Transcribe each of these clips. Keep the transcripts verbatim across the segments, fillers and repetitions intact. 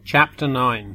Chapter nine.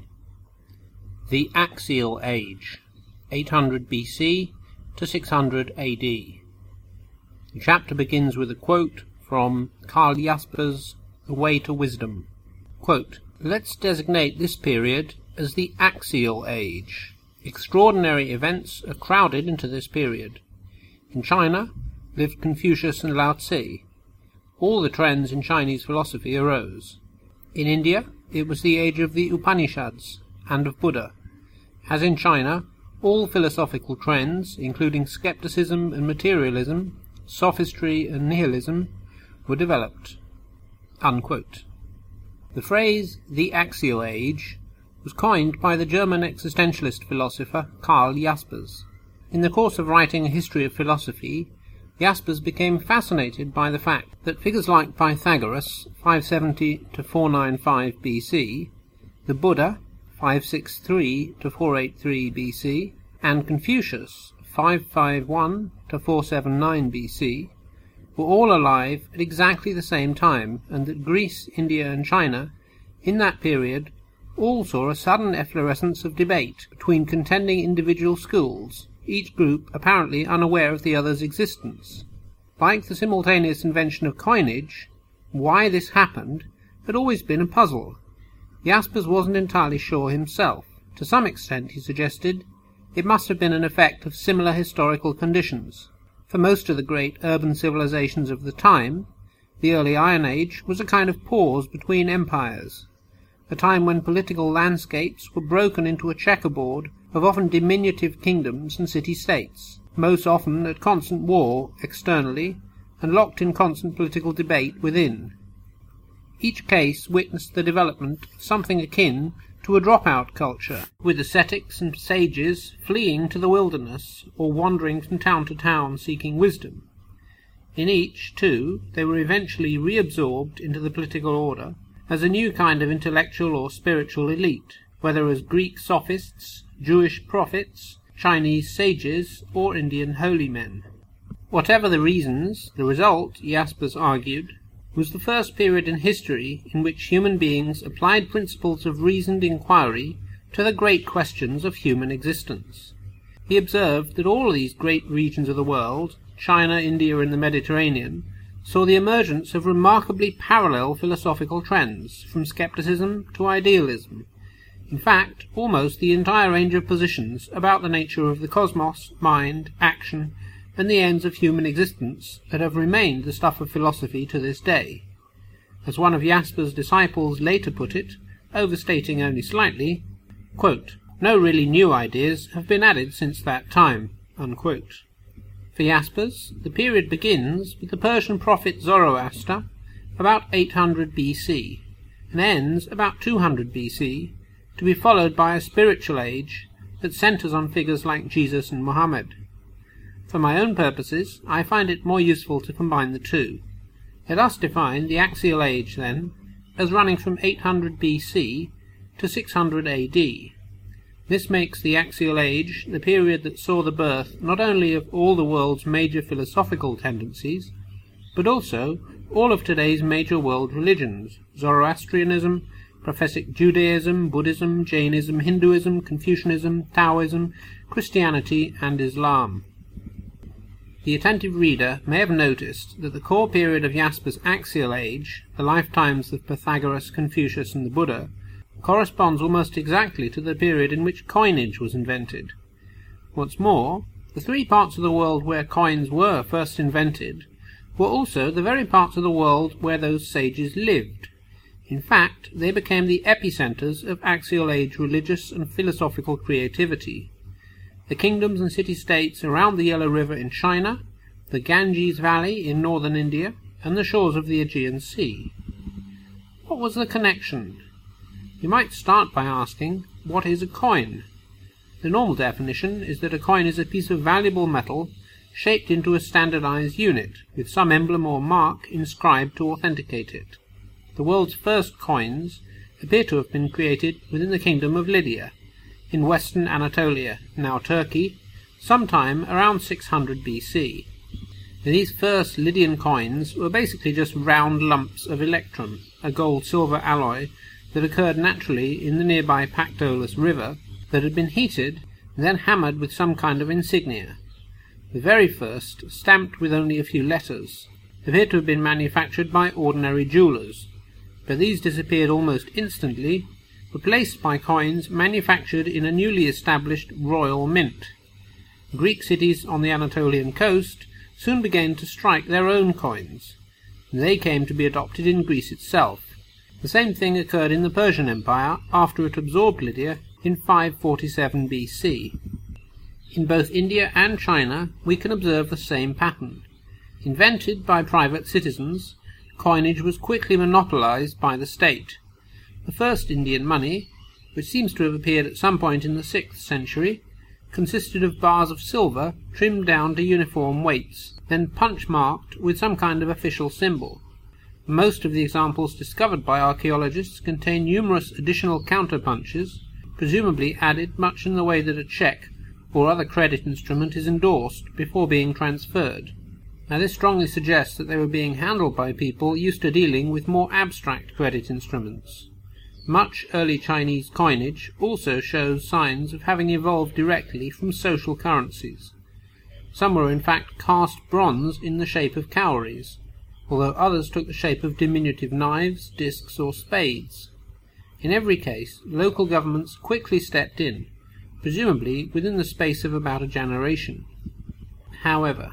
The Axial Age, eight hundred B C to six hundred A D. The chapter begins with a quote from Karl Jasper's The Way to Wisdom. Quote, "Let's designate this period as the Axial Age. Extraordinary events are crowded into this period. In China lived Confucius and Lao Tzu. All the trends in Chinese philosophy arose. In India, it was the age of the Upanishads and of Buddha. As in China, all philosophical trends, including skepticism and materialism, sophistry and nihilism, were developed." Unquote. The phrase, the Axial Age, was coined by the German existentialist philosopher Karl Jaspers. In the course of writing a history of philosophy, Jaspers became fascinated by the fact that figures like Pythagoras, five seventy to four ninety-five B C, the Buddha, five sixty-three to four eighty-three B C, and Confucius, five fifty-one to four seventy-nine B C, were all alive at exactly the same time, and that Greece, India, and China, in that period, all saw a sudden efflorescence of debate between contending individual schools, each group apparently unaware of the other's existence. Like the simultaneous invention of coinage, why this happened had always been a puzzle. Jaspers wasn't entirely sure himself. To some extent, he suggested, it must have been an effect of similar historical conditions. For most of the great urban civilizations of the time, the early Iron Age was a kind of pause between empires, a time when political landscapes were broken into a checkerboard of often diminutive kingdoms and city-states, most often at constant war externally and locked in constant political debate within. Each case witnessed the development of something akin to a dropout culture, with ascetics and sages fleeing to the wilderness or wandering from town to town seeking wisdom. In each, too, they were eventually reabsorbed into the political order as a new kind of intellectual or spiritual elite, whether as Greek sophists, Jewish prophets, Chinese sages, or Indian holy men. Whatever the reasons, the result, Jaspers argued, was the first period in history in which human beings applied principles of reasoned inquiry to the great questions of human existence. He observed that all these great regions of the world, China, India, and the Mediterranean, saw the emergence of remarkably parallel philosophical trends, from skepticism to idealism. In fact, almost the entire range of positions about the nature of the cosmos, mind, action, and the ends of human existence that have remained the stuff of philosophy to this day. As one of Jasper's disciples later put it, overstating only slightly, quote, "No really new ideas have been added since that time." Unquote. For Jaspers, the period begins with the Persian prophet Zoroaster about eight hundred B C and ends about two hundred B C, to be followed by a spiritual age that centers on figures like Jesus and Muhammad. For my own purposes, I find it more useful to combine the two. Let us define the Axial Age, then, as running from eight hundred B C to six hundred A D. This makes the Axial Age the period that saw the birth not only of all the world's major philosophical tendencies, but also all of today's major world religions, Zoroastrianism, Prophesic Judaism, Buddhism, Jainism, Hinduism, Confucianism, Taoism, Christianity, and Islam. The attentive reader may have noticed that the core period of Jasper's Axial Age, the lifetimes of Pythagoras, Confucius, and the Buddha, corresponds almost exactly to the period in which coinage was invented. What's more, the three parts of the world where coins were first invented were also the very parts of the world where those sages lived. In fact, they became the epicenters of Axial Age religious and philosophical creativity. The kingdoms and city-states around the Yellow River in China, the Ganges Valley in northern India, and the shores of the Aegean Sea. What was the connection? You might start by asking, what is a coin? The normal definition is that a coin is a piece of valuable metal shaped into a standardized unit, with some emblem or mark inscribed to authenticate it. The world's first coins appear to have been created within the kingdom of Lydia, in western Anatolia, now Turkey, sometime around six hundred B C. These first Lydian coins were basically just round lumps of electrum, a gold-silver alloy, that occurred naturally in the nearby Pactolus River that had been heated and then hammered with some kind of insignia. The very first, stamped with only a few letters, appeared to have been manufactured by ordinary jewellers, but these disappeared almost instantly, replaced by coins manufactured in a newly established royal mint. Greek cities on the Anatolian coast soon began to strike their own coins, and they came to be adopted in Greece itself. The same thing occurred in the Persian Empire after it absorbed Lydia in five forty-seven B C. In both India and China we can observe the same pattern. Invented by private citizens, coinage was quickly monopolized by the state. The first Indian money, which seems to have appeared at some point in the sixth century, consisted of bars of silver trimmed down to uniform weights, then punch-marked with some kind of official symbol. Most of the examples discovered by archaeologists contain numerous additional counterpunches, presumably added much in the way that a cheque or other credit instrument is endorsed before being transferred. Now this strongly suggests that they were being handled by people used to dealing with more abstract credit instruments. Much early Chinese coinage also shows signs of having evolved directly from social currencies. Some were in fact cast bronze in the shape of cowries, although others took the shape of diminutive knives, discs, or spades. In every case, local governments quickly stepped in, presumably within the space of about a generation. However,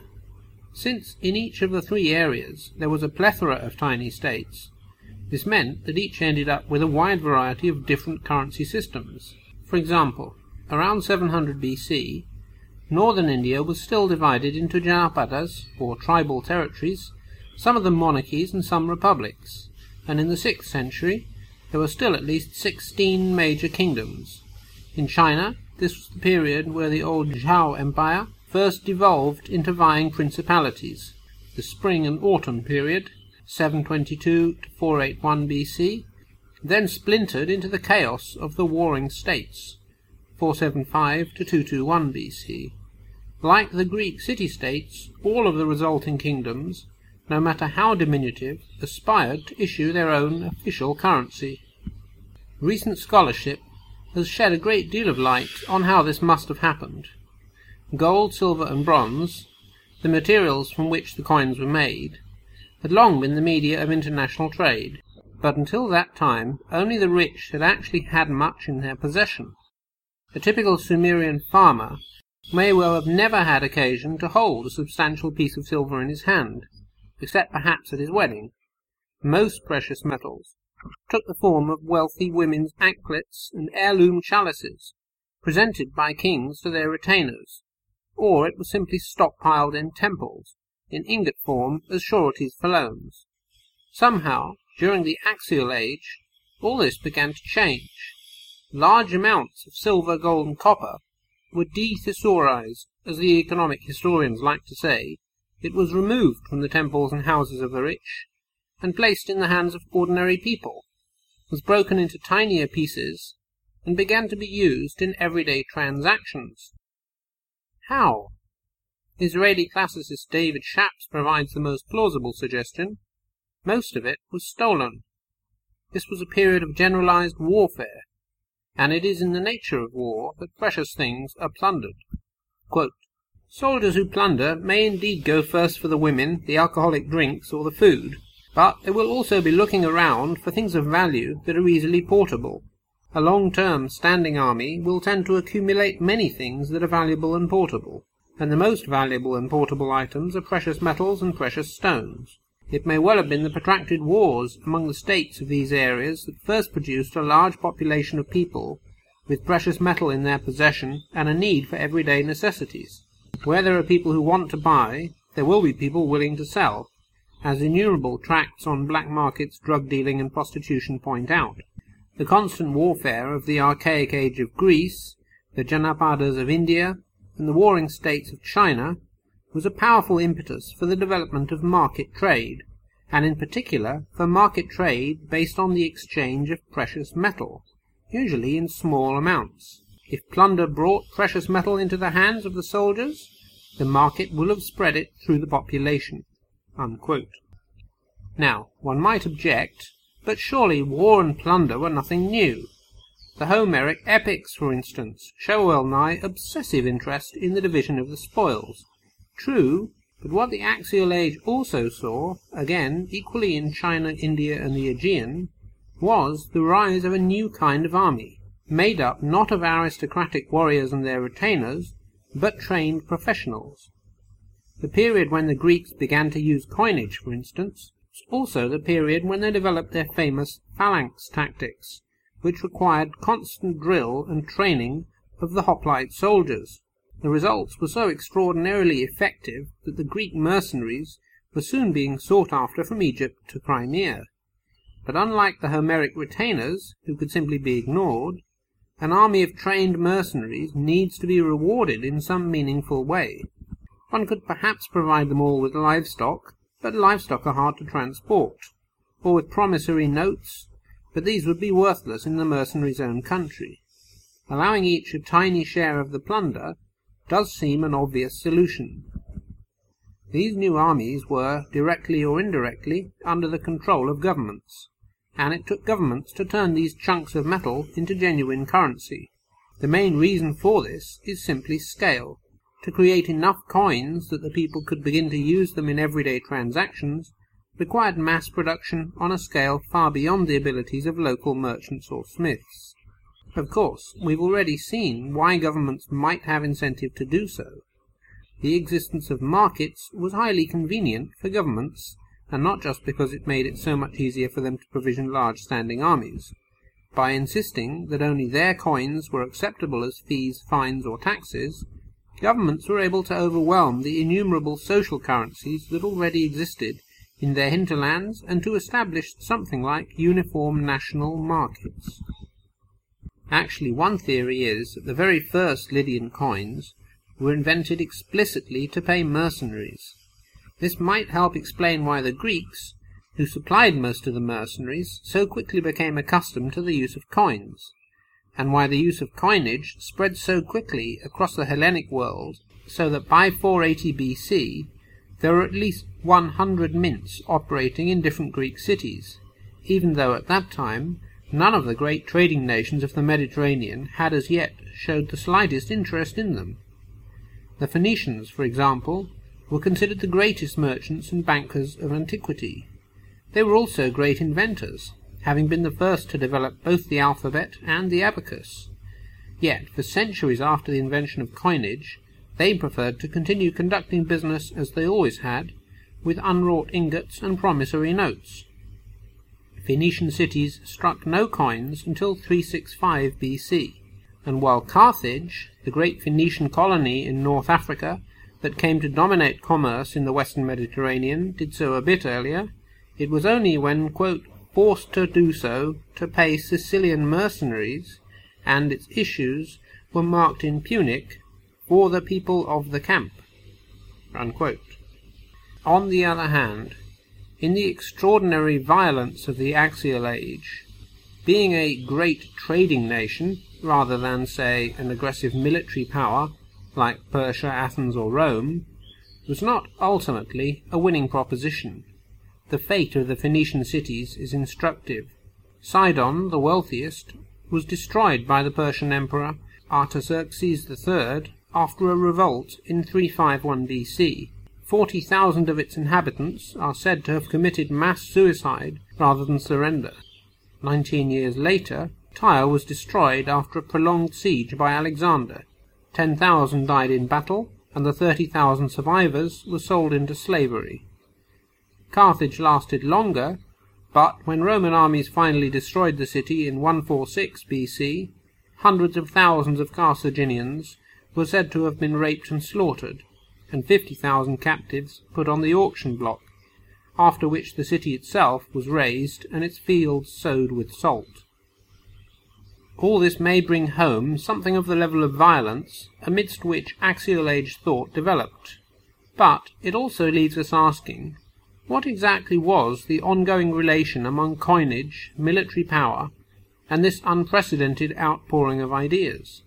since in each of the three areas there was a plethora of tiny states, this meant that each ended up with a wide variety of different currency systems. For example, around seven hundred B C, northern India was still divided into Janapadas, or tribal territories, some of them monarchies and some republics, and in the sixth century there were still at least sixteen major kingdoms. In China, this was the period where the old Zhou Empire first devolved into vying principalities. The spring and autumn period, seven twenty-two to four eighty-one B C, then splintered into the chaos of the warring states, four seventy-five to two twenty-one B C. Like the Greek city-states, all of the resulting kingdoms, no matter how diminutive, aspired to issue their own official currency. Recent scholarship has shed a great deal of light on how this must have happened. Gold, silver, and bronze, the materials from which the coins were made, had long been the media of international trade, but until that time only the rich had actually had much in their possession. A typical Sumerian farmer may well have never had occasion to hold a substantial piece of silver in his hand, except perhaps at his wedding. Most precious metals took the form of wealthy women's anklets and heirloom chalices, presented by kings to their retainers, or it was simply stockpiled in temples, in ingot form as sureties for loans. Somehow, during the Axial Age, all this began to change. Large amounts of silver, gold, and copper were de-thesaurized, as the economic historians like to say. It was removed from the temples and houses of the rich, and placed in the hands of ordinary people, was broken into tinier pieces, and began to be used in everyday transactions. How? Israeli classicist David Shapps provides the most plausible suggestion. Most of it was stolen. This was a period of generalized warfare, and it is in the nature of war that precious things are plundered. Quote, soldiers who plunder may indeed go first for the women, the alcoholic drinks, or the food, but they will also be looking around for things of value that are easily portable. A long-term standing army will tend to accumulate many things that are valuable and portable, and the most valuable and portable items are precious metals and precious stones. It may well have been the protracted wars among the states of these areas that first produced a large population of people with precious metal in their possession and a need for everyday necessities. Where there are people who want to buy, there will be people willing to sell, as innumerable tracts on black markets, drug dealing, and prostitution point out. The constant warfare of the archaic age of Greece, the Janapadas of India, and the warring states of China was a powerful impetus for the development of market trade, and in particular for market trade based on the exchange of precious metal, usually in small amounts. If plunder brought precious metal into the hands of the soldiers, the market will have spread it through the population. Unquote. Now, one might object But surely war and plunder were nothing new. The Homeric epics, for instance, show a well-nigh obsessive interest in the division of the spoils. True, but what the Axial Age also saw, again, equally in China, India, and the Aegean, was the rise of a new kind of army, made up not of aristocratic warriors and their retainers, but trained professionals. The period when the Greeks began to use coinage, for instance, was also the period when they developed their famous phalanx tactics, which required constant drill and training of the hoplite soldiers. The results were so extraordinarily effective that the Greek mercenaries were soon being sought after from Egypt to Crimea. But unlike the Homeric retainers, who could simply be ignored, an army of trained mercenaries needs to be rewarded in some meaningful way. One could perhaps provide them all with livestock, but livestock are hard to transport, or with promissory notes, but these would be worthless in the mercenaries' own country. Allowing each a tiny share of the plunder does seem an obvious solution. These new armies were, directly or indirectly, under the control of governments, and it took governments to turn these chunks of metal into genuine currency. The main reason for this is simply scale. To create enough coins that the people could begin to use them in everyday transactions required mass production on a scale far beyond the abilities of local merchants or smiths. Of course, we've already seen why governments might have incentive to do so. The existence of markets was highly convenient for governments, and not just because it made it so much easier for them to provision large standing armies. By insisting that only their coins were acceptable as fees, fines, or taxes, governments were able to overwhelm the innumerable social currencies that already existed in their hinterlands and to establish something like uniform national markets. Actually, one theory is that the very first Lydian coins were invented explicitly to pay mercenaries. This might help explain why the Greeks, who supplied most of the mercenaries, so quickly became accustomed to the use of coins, and why the use of coinage spread so quickly across the Hellenic world, so that by four eighty B C there were at least one hundred mints operating in different Greek cities, even though at that time none of the great trading nations of the Mediterranean had as yet showed the slightest interest in them. The Phoenicians, for example, were considered the greatest merchants and bankers of antiquity. They were also great inventors, having been the first to develop both the alphabet and the abacus. Yet, for centuries after the invention of coinage, they preferred to continue conducting business as they always had, with unwrought ingots and promissory notes. Phoenician cities struck no coins until three sixty-five B C, and while Carthage, the great Phoenician colony in North Africa that came to dominate commerce in the western Mediterranean, did so a bit earlier, it was only when, quote, forced to do so to pay Sicilian mercenaries, and its issues were marked in Punic, for the people of the camp, unquote. On the other hand, in the extraordinary violence of the Axial Age, being a great trading nation, rather than, say, an aggressive military power, like Persia, Athens, or Rome, was not ultimately a winning proposition. The fate of the Phoenician cities is instructive. Sidon, the wealthiest, was destroyed by the Persian emperor Artaxerxes the Third after a revolt in three fifty-one B C. Forty thousand of its inhabitants are said to have committed mass suicide rather than surrender. Nineteen years later, Tyre was destroyed after a prolonged siege by Alexander. Ten thousand died in battle, and the thirty thousand survivors were sold into slavery. Carthage lasted longer, but when Roman armies finally destroyed the city in one forty-six B C, hundreds of thousands of Carthaginians were said to have been raped and slaughtered, and fifty thousand captives put on the auction block, after which the city itself was razed and its fields sowed with salt. All this may bring home something of the level of violence amidst which Axial Age thought developed, but it also leaves us asking, what exactly was the ongoing relation among coinage, military power, and this unprecedented outpouring of ideas?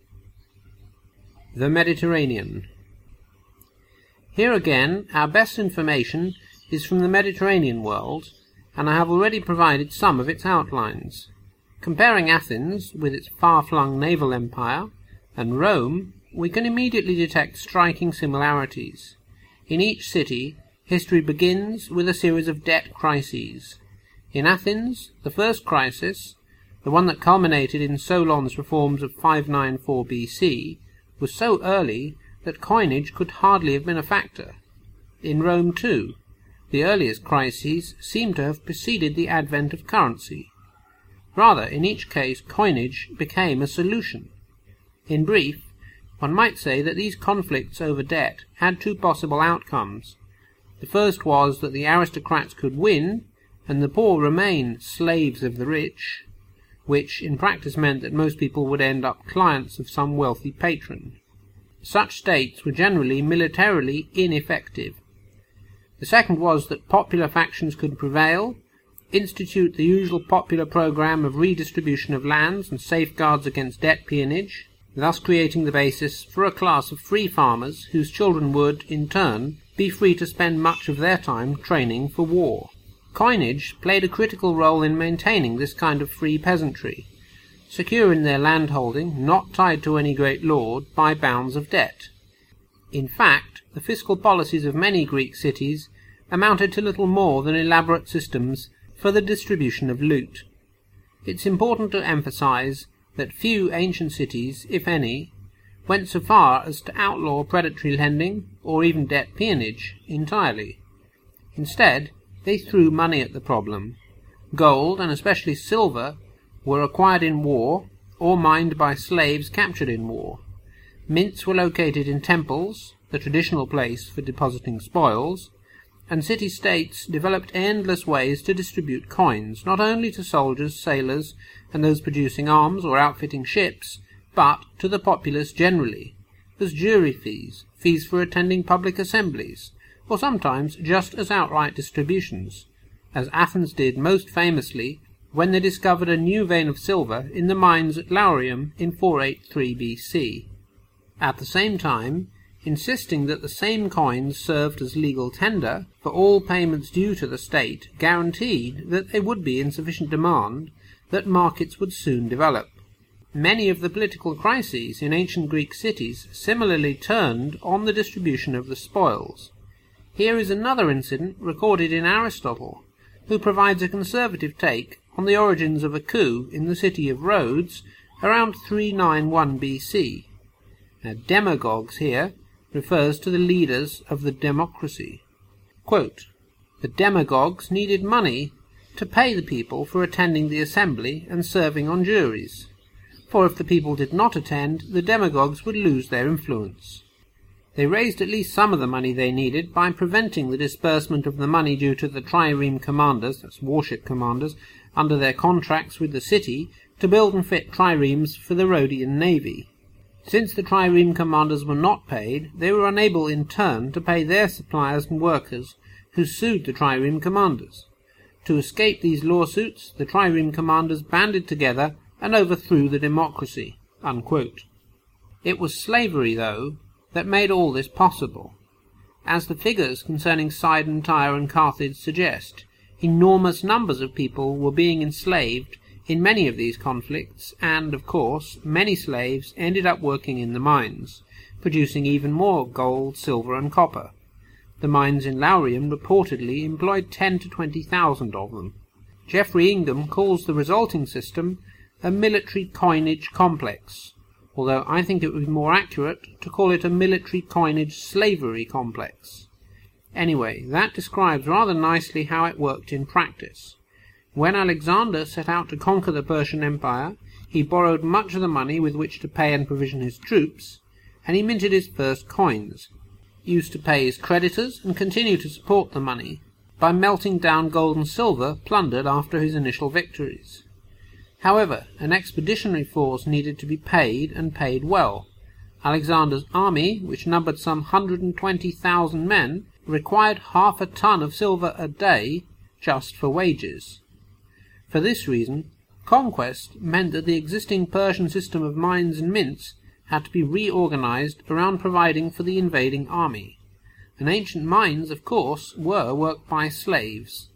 The Mediterranean. Here again, our best information is from the Mediterranean world, and I have already provided some of its outlines. Comparing Athens with its far-flung naval empire and Rome, we can immediately detect striking similarities. In each city, history begins with a series of debt crises. In Athens, the first crisis, the one that culminated in Solon's reforms of five ninety-four B C, was so early that coinage could hardly have been a factor. In Rome, too, the earliest crises seem to have preceded the advent of currency. Rather, in each case, coinage became a solution. In brief, one might say that these conflicts over debt had two possible outcomes. The first was that the aristocrats could win, and the poor remain slaves of the rich, which in practice meant that most people would end up clients of some wealthy patron. Such states were generally militarily ineffective. The second was that popular factions could prevail, institute the usual popular program of redistribution of lands and safeguards against debt peonage, thus creating the basis for a class of free farmers whose children would, in turn, be free to spend much of their time training for war. Coinage played a critical role in maintaining this kind of free peasantry, secure in their landholding, not tied to any great lord by bounds of debt. In fact, the fiscal policies of many Greek cities amounted to little more than elaborate systems for the distribution of loot. It's important to emphasize that few ancient cities, if any, went so far as to outlaw predatory lending or even debt peonage entirely. Instead, they threw money at the problem. Gold, and especially silver, were acquired in war or mined by slaves captured in war. Mints were located in temples, the traditional place for depositing spoils, and city-states developed endless ways to distribute coins, not only to soldiers, sailors, and those producing arms or outfitting ships, but to the populace generally, as jury fees, fees for attending public assemblies, or sometimes just as outright distributions, as Athens did most famously when they discovered a new vein of silver in the mines at Laurium in four eighty-three B C. At the same time, insisting that the same coins served as legal tender for all payments due to the state guaranteed that they would be in sufficient demand, that markets would soon develop. Many of the political crises in ancient Greek cities similarly turned on the distribution of the spoils. Here is another incident recorded in Aristotle, who provides a conservative take on the origins of a coup in the city of Rhodes around three ninety-one B C. Now, demagogues here refers to the leaders of the democracy. Quote, "The demagogues needed money to pay the people for attending the assembly and serving on juries, for if the people did not attend, the demagogues would lose their influence. They raised at least some of the money they needed by preventing the disbursement of the money due to the trireme commanders, that's warship commanders, under their contracts with the city to build and fit triremes for the Rhodian navy. Since the trireme commanders were not paid, they were unable in turn to pay their suppliers and workers who sued the trireme commanders. To escape these lawsuits, the trireme commanders banded together and overthrew the democracy." Unquote. It was slavery, though, that made all this possible. As the figures concerning Sidon, Tyre, and Carthage suggest, enormous numbers of people were being enslaved in many of these conflicts, and, of course, many slaves ended up working in the mines, producing even more gold, silver, and copper. The mines in Laurium reportedly employed ten to twenty thousand of them. Geoffrey Ingham calls the resulting system a military coinage complex, although I think it would be more accurate to call it a military coinage slavery complex. Anyway, that describes rather nicely how it worked in practice. When Alexander set out to conquer the Persian Empire, he borrowed much of the money with which to pay and provision his troops, and he minted his first coins. He used to pay his creditors and continue to support the money by melting down gold and silver plundered after his initial victories. However, an expeditionary force needed to be paid, and paid well. Alexander's army, which numbered some one hundred and twenty thousand men, required half a ton of silver a day just for wages. For this reason, conquest meant that the existing Persian system of mines and mints had to be reorganized around providing for the invading army. And ancient mines, of course, were worked by slaves.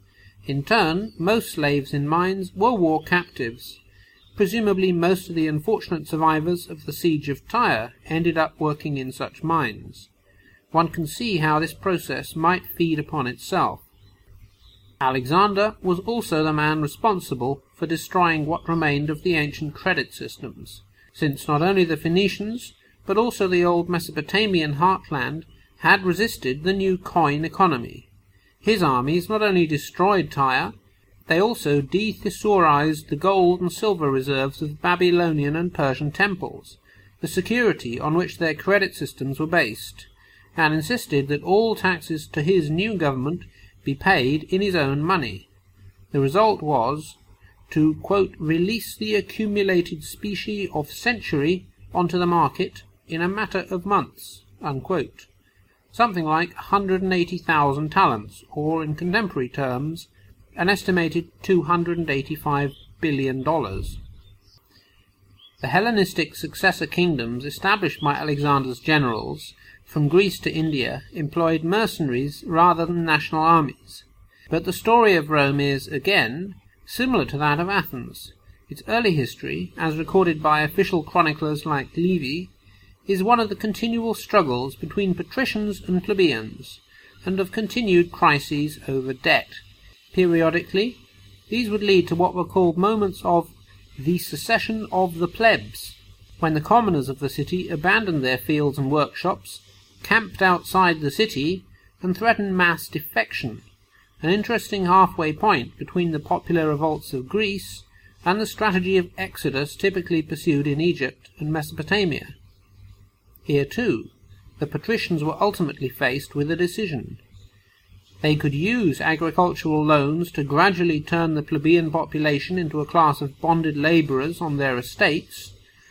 In turn, most slaves in mines were war captives. Presumably most of the unfortunate survivors of the siege of Tyre ended up working in such mines. One can see how this process might feed upon itself. Alexander was also the man responsible for destroying what remained of the ancient credit systems, since not only the Phoenicians, but also the old Mesopotamian heartland had resisted the new coin economy. His armies not only destroyed Tyre, they also de-thesaurized the gold and silver reserves of Babylonian and Persian temples, the security on which their credit systems were based, and insisted that all taxes to his new government be paid in his own money. The result was to, quote, release the accumulated specie of century onto the market in a matter of months, unquote. Something like one hundred eighty thousand talents, or in contemporary terms, an estimated two hundred eighty-five billion dollars. The Hellenistic successor kingdoms established by Alexander's generals from Greece to India employed mercenaries rather than national armies. But the story of Rome is, again, similar to that of Athens. Its early history, as recorded by official chroniclers like Livy, is one of the continual struggles between patricians and plebeians, and of continued crises over debt. Periodically, these would lead to what were called moments of the secession of the plebs, when the commoners of the city abandoned their fields and workshops, camped outside the city, and threatened mass defection, an interesting halfway point between the popular revolts of Greece and the strategy of exodus typically pursued in Egypt and Mesopotamia. Here, too, the patricians were ultimately faced with a decision. They could use agricultural loans to gradually turn the plebeian population into a class of bonded labourers on their estates,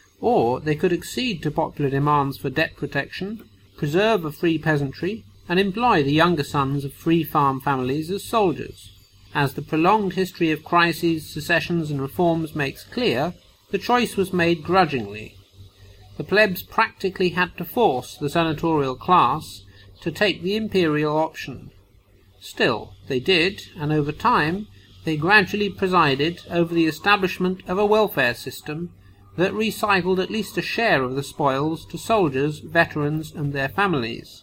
or they could accede to popular demands for debt protection, preserve a free peasantry, and employ the younger sons of free farm families as soldiers. As the prolonged history of crises, secessions, and reforms makes clear, the choice was made grudgingly. The plebs practically had to force the senatorial class to take the imperial option. Still, they did, and over time they gradually presided over the establishment of a welfare system that recycled at least a share of the spoils to soldiers, veterans, and their families.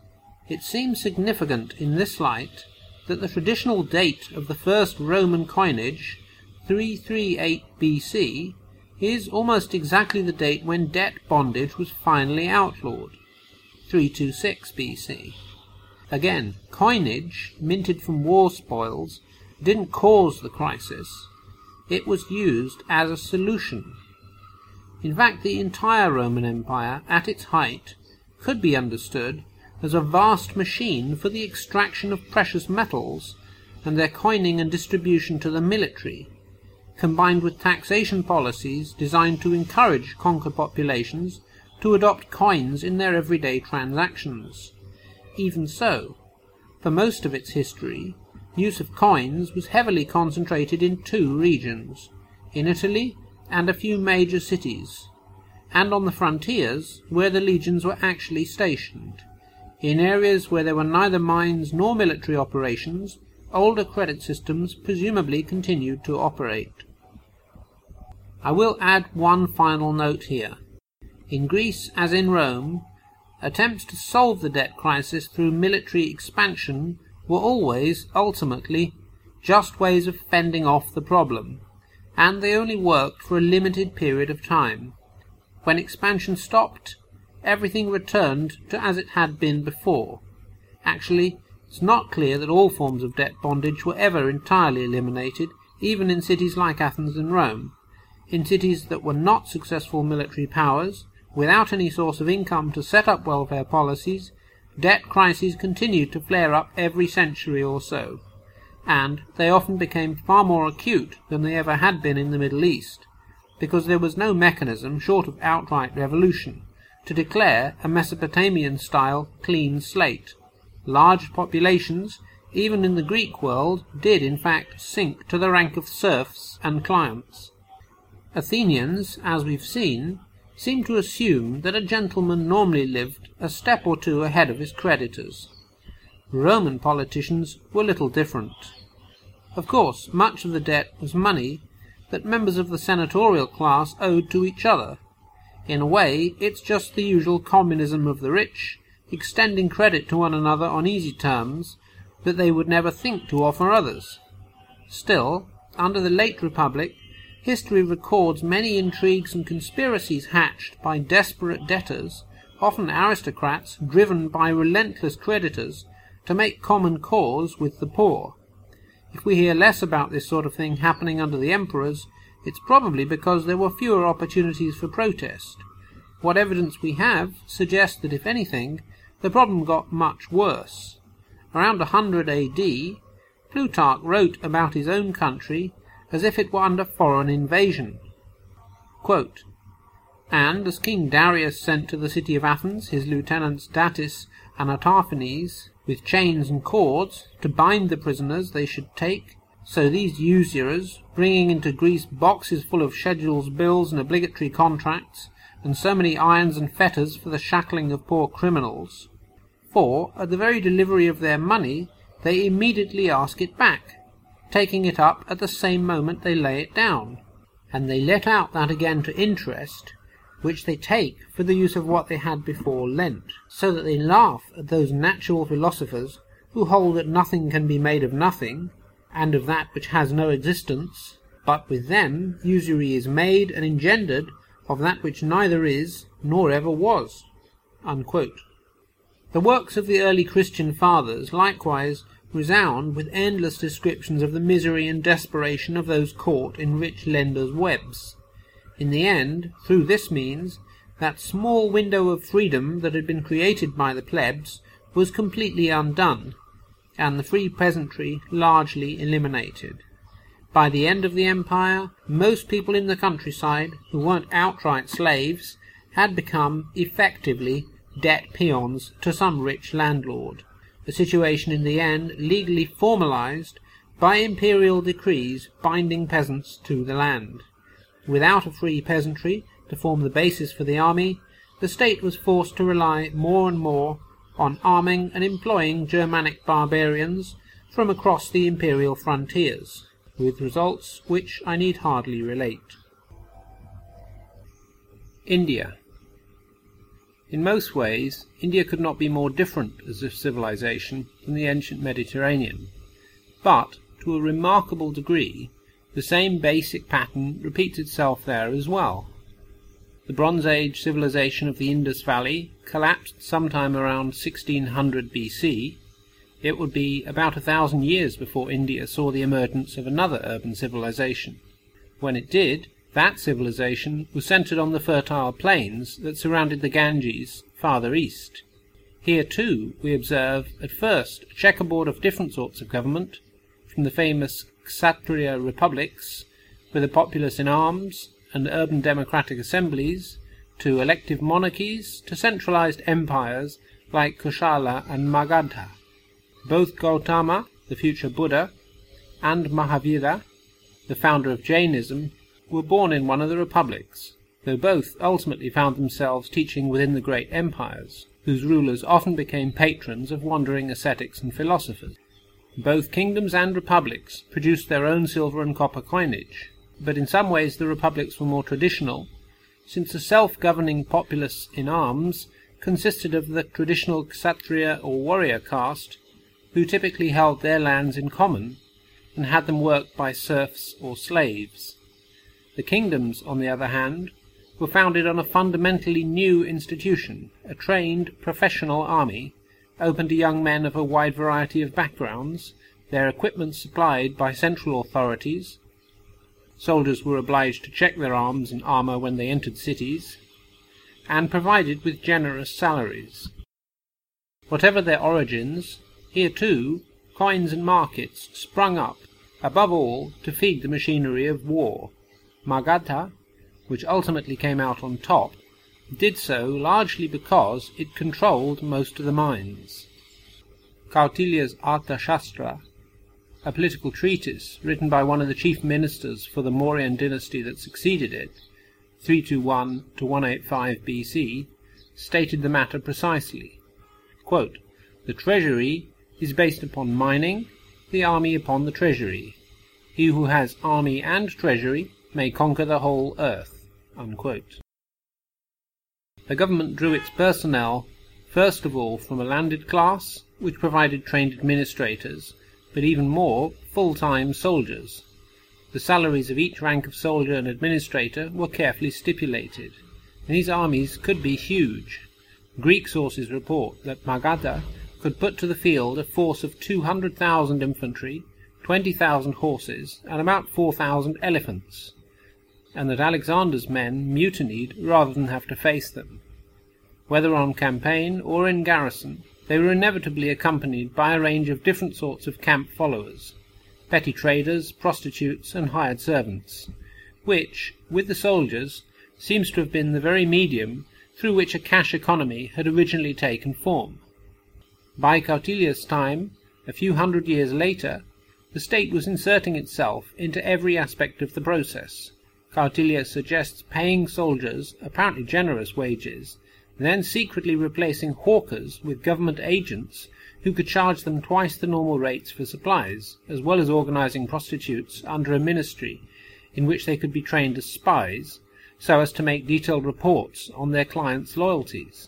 It seems significant in this light that the traditional date of the first Roman coinage, three thirty-eight B C, is almost exactly the date when debt bondage was finally outlawed, three twenty-six B C. Again, coinage, minted from war spoils, didn't cause the crisis. It was used as a solution. In fact, the entire Roman Empire, at its height, could be understood as a vast machine for the extraction of precious metals and their coining and distribution to the military, combined with taxation policies designed to encourage conquered populations to adopt coins in their everyday transactions. Even so, for most of its history, use of coins was heavily concentrated in two regions, in Italy and a few major cities, and on the frontiers where the legions were actually stationed. In areas where there were neither mines nor military operations, older credit systems presumably continued to operate. I will add one final note here. In Greece, as in Rome, attempts to solve the debt crisis through military expansion were always, ultimately, just ways of fending off the problem, and they only worked for a limited period of time. When expansion stopped, everything returned to as it had been before. Actually, it's not clear that all forms of debt bondage were ever entirely eliminated, even in cities like Athens and Rome. In cities that were not successful military powers, without any source of income to set up welfare policies, debt crises continued to flare up every century or so, and they often became far more acute than they ever had been in the Middle East, because there was no mechanism, short of outright revolution, to declare a Mesopotamian-style clean slate. Large populations, even in the Greek world, did in fact sink to the rank of serfs and clients. Athenians, as we've seen, seem to assume that a gentleman normally lived a step or two ahead of his creditors. Roman politicians were little different. Of course, much of the debt was money that members of the senatorial class owed to each other. In a way, it's just the usual communism of the rich, extending credit to one another on easy terms that they would never think to offer others. Still, under the late Republic, history records many intrigues and conspiracies hatched by desperate debtors, often aristocrats driven by relentless creditors, to make common cause with the poor. If we hear less about this sort of thing happening under the emperors, it's probably because there were fewer opportunities for protest. What evidence we have suggests that, if anything, the problem got much worse. Around one hundred A D, Plutarch wrote about his own country as if it were under foreign invasion. Quote, "And as King Darius sent to the city of Athens his lieutenants Datis and Artaphanes with chains and cords to bind the prisoners they should take, so these usurers, bringing into Greece boxes full of schedules, bills, and obligatory contracts, and so many irons and fetters for the shackling of poor criminals. For, at the very delivery of their money, they immediately ask it back, taking it up at the same moment they lay it down, and they let out that again to interest, which they take for the use of what they had before lent, so that they laugh at those natural philosophers who hold that nothing can be made of nothing, and of that which has no existence, but with them usury is made and engendered of that which neither is nor ever was." Unquote. The works of the early Christian fathers likewise resound with endless descriptions of the misery and desperation of those caught in rich lenders' webs. In the end, through this means, that small window of freedom that had been created by the plebs was completely undone, and the free peasantry largely eliminated. By the end of the empire, most people in the countryside, who weren't outright slaves, had become, effectively, debt peons to some rich landlord, a situation in the end legally formalized by imperial decrees binding peasants to the land. Without a free peasantry to form the basis for the army, the state was forced to rely more and more on arming and employing Germanic barbarians from across the imperial frontiers, with results which I need hardly relate. India. In most ways, India could not be more different as a civilization than the ancient Mediterranean, but, to a remarkable degree, the same basic pattern repeats itself there as well. The Bronze Age civilization of the Indus Valley collapsed sometime around sixteen hundred B C. It would be about a thousand years before India saw the emergence of another urban civilization. When it did, that civilization was centered on the fertile plains that surrounded the Ganges farther east. Here, too, we observe, at first, a checkerboard of different sorts of government, from the famous Kshatriya republics, with a populace in arms and urban democratic assemblies, to elective monarchies, to centralized empires like Koshala and Magadha. Both Gautama, the future Buddha, and Mahavira, the founder of Jainism, were born in one of the republics, though both ultimately found themselves teaching within the great empires, whose rulers often became patrons of wandering ascetics and philosophers. Both kingdoms and republics produced their own silver and copper coinage, but in some ways the republics were more traditional, since the self-governing populace in arms consisted of the traditional Kshatriya or warrior caste, who typically held their lands in common and had them worked by serfs or slaves. The kingdoms, on the other hand, were founded on a fundamentally new institution, a trained professional army, open to young men of a wide variety of backgrounds, their equipment supplied by central authorities. Soldiers were obliged to check their arms and armour when they entered cities, and provided with generous salaries. Whatever their origins, here too, coins and markets sprung up, above all, to feed the machinery of war. Magadha, which ultimately came out on top, did so largely because it controlled most of the mines. Kautilya's Arthashastra, a political treatise written by one of the chief ministers for the Mauryan dynasty that succeeded it, three twenty-one to one eighty-five B C, stated the matter precisely. Quote, "The treasury is based upon mining, the army upon the treasury. He who has army and treasury may conquer the whole earth." Unquote. The government drew its personnel first of all from a landed class, which provided trained administrators, but even more, full-time soldiers. The salaries of each rank of soldier and administrator were carefully stipulated, and these armies could be huge. Greek sources report that Magadha could put to the field a force of two hundred thousand infantry, twenty thousand horses, and about four thousand elephants, and that Alexander's men mutinied rather than have to face them. Whether on campaign or in garrison, they were inevitably accompanied by a range of different sorts of camp followers, petty traders, prostitutes, and hired servants, which, with the soldiers, seems to have been the very medium through which a cash economy had originally taken form. By Kautilya's time, a few hundred years later, the state was inserting itself into every aspect of the process. Kautilya suggests paying soldiers apparently generous wages, then secretly replacing hawkers with government agents who could charge them twice the normal rates for supplies, as well as organizing prostitutes under a ministry in which they could be trained as spies, so as to make detailed reports on their clients' loyalties.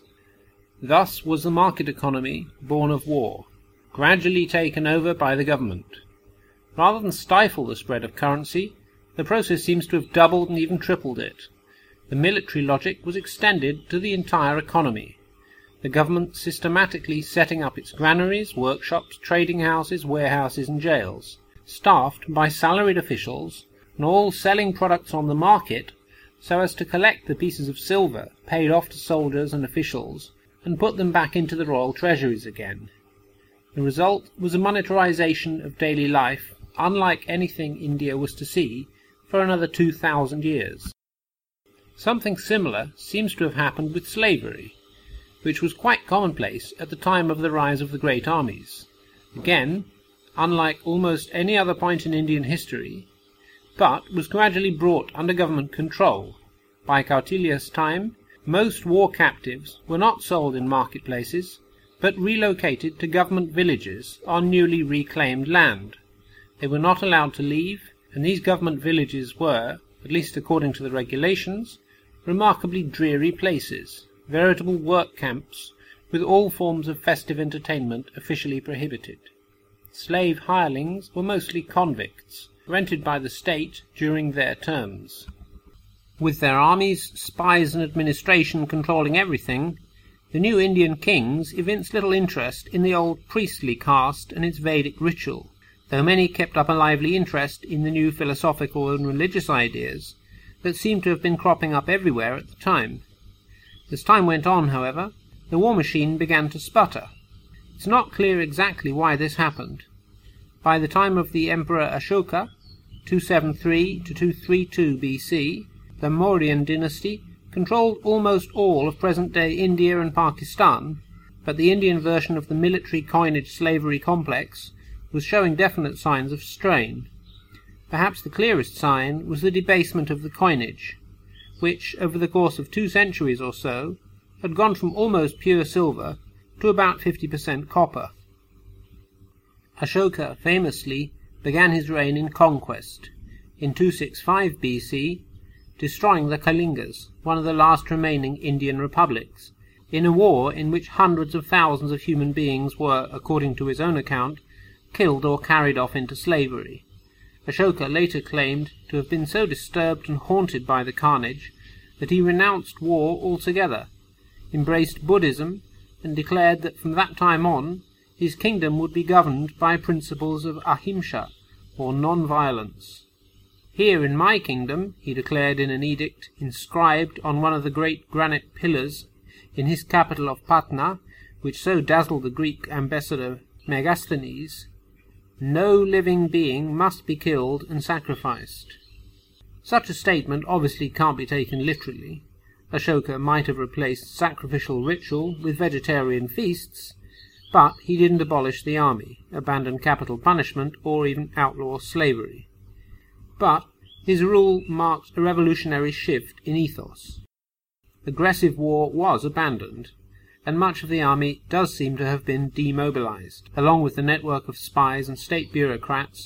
Thus was the market economy born of war, gradually taken over by the government. Rather than stifle the spread of currency, the process seems to have doubled and even tripled it. The military logic was extended to the entire economy, the government systematically setting up its granaries, workshops, trading houses, warehouses, and jails, staffed by salaried officials, and all selling products on the market so as to collect the pieces of silver paid off to soldiers and officials and put them back into the royal treasuries again. The result was a monetarization of daily life unlike anything India was to see for another two thousand years. Something similar seems to have happened with slavery, which was quite commonplace at the time of the rise of the great armies. Again, unlike almost any other point in Indian history, but was gradually brought under government control. By Kautilya's time, most war captives were not sold in marketplaces, but relocated to government villages on newly reclaimed land. They were not allowed to leave, and these government villages were, at least according to the regulations, remarkably dreary places, veritable work camps, with all forms of festive entertainment officially prohibited. Slave hirelings were mostly convicts, rented by the state during their terms. With their armies, spies, and administration controlling everything, the new Indian kings evinced little interest in the old priestly caste and its Vedic ritual, though many kept up a lively interest in the new philosophical and religious ideas that seemed to have been cropping up everywhere at the time. As time went on, however, the war machine began to sputter. It's not clear exactly why this happened. By the time of the Emperor Ashoka, two seventy-three to two thirty-two B C, the Mauryan dynasty controlled almost all of present-day India and Pakistan, but the Indian version of the military coinage slavery complex was showing definite signs of strain. Perhaps the clearest sign was the debasement of the coinage, which, over the course of two centuries or so, had gone from almost pure silver to about fifty percent copper. Ashoka famously began his reign in conquest, in two sixty-five B C, destroying the Kalingas, one of the last remaining Indian republics, in a war in which hundreds of thousands of human beings were, according to his own account, killed or carried off into slavery. Ashoka later claimed to have been so disturbed and haunted by the carnage that he renounced war altogether, embraced Buddhism, and declared that from that time on his kingdom would be governed by principles of ahimsa, or non-violence. "Here in my kingdom," he declared in an edict inscribed on one of the great granite pillars in his capital of Patna, which so dazzled the Greek ambassador Megasthenes, "no living being must be killed and sacrificed." Such a statement obviously can't be taken literally. Ashoka might have replaced sacrificial ritual with vegetarian feasts, but he didn't abolish the army, abandon capital punishment, or even outlaw slavery. But his rule marked a revolutionary shift in ethos. Aggressive war was abandoned, and much of the army does seem to have been demobilized, along with the network of spies and state bureaucrats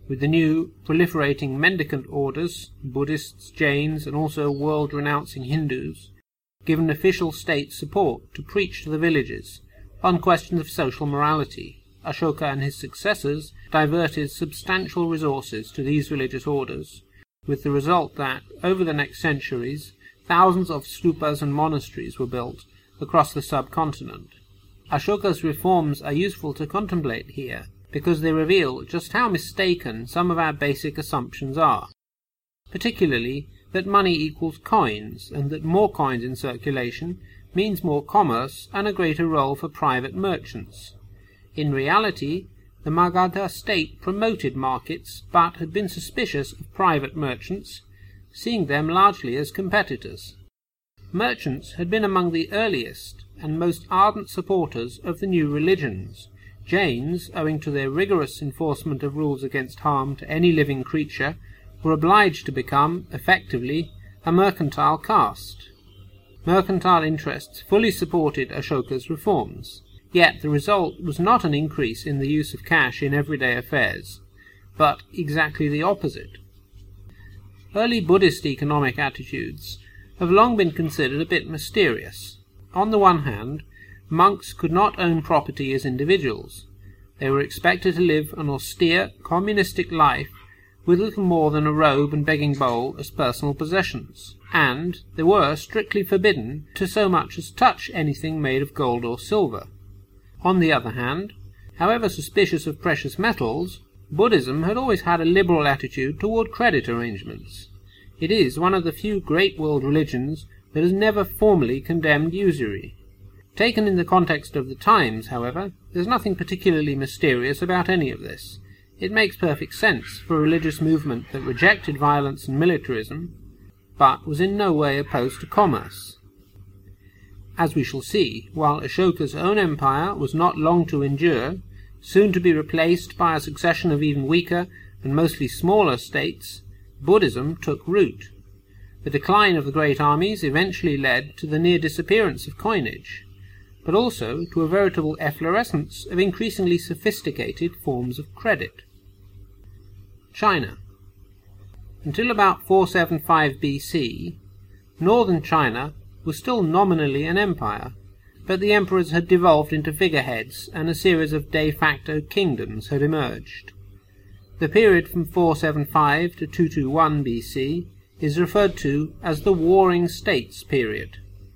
with the new proliferating mendicant orders, Buddhists, Jains, and also world-renouncing Hindus, given official state support to preach to the villages on questions of social morality. Ashoka and his successors diverted substantial resources to these religious orders, with the result that, over the next centuries, thousands of stupas and monasteries were built across the subcontinent. Ashoka's reforms are useful to contemplate here, because they reveal just how mistaken some of our basic assumptions are, particularly that money equals coins, and that more coins in circulation means more commerce and a greater role for private merchants. In reality, the Magadha state promoted markets, but had been suspicious of private merchants, seeing them largely as competitors. Merchants had been among the earliest and most ardent supporters of the new religions. Jains, owing to their rigorous enforcement of rules against harm to any living creature, were obliged to become, effectively, a mercantile caste. Mercantile interests fully supported Ashoka's reforms, yet the result was not an increase in the use of cash in everyday affairs, but exactly the opposite. Early Buddhist economic attitudes have long been considered a bit mysterious. On the one hand, monks could not own property as individuals. They were expected to live an austere, communistic life with little more than a robe and begging bowl as personal possessions, and they were strictly forbidden to so much as touch anything made of gold or silver. On the other hand, however suspicious of precious metals, Buddhism had always had a liberal attitude toward credit arrangements. It is one of the few great world religions that has never formally condemned usury. Taken in the context of the times, however, there's nothing particularly mysterious about any of this. It makes perfect sense for a religious movement that rejected violence and militarism, but was in no way opposed to commerce. As we shall see, while Ashoka's own empire was not long to endure, soon to be replaced by a succession of even weaker and mostly smaller states, Buddhism took root. The decline of the great armies eventually led to the near disappearance of coinage, but also to a veritable efflorescence of increasingly sophisticated forms of credit. China. Until about four seventy-five B C, northern China was still nominally an empire, but the emperors had devolved into figureheads and a series of de facto kingdoms had emerged. The period from four seventy-five to two twenty-one B C is referred to as the Warring States period.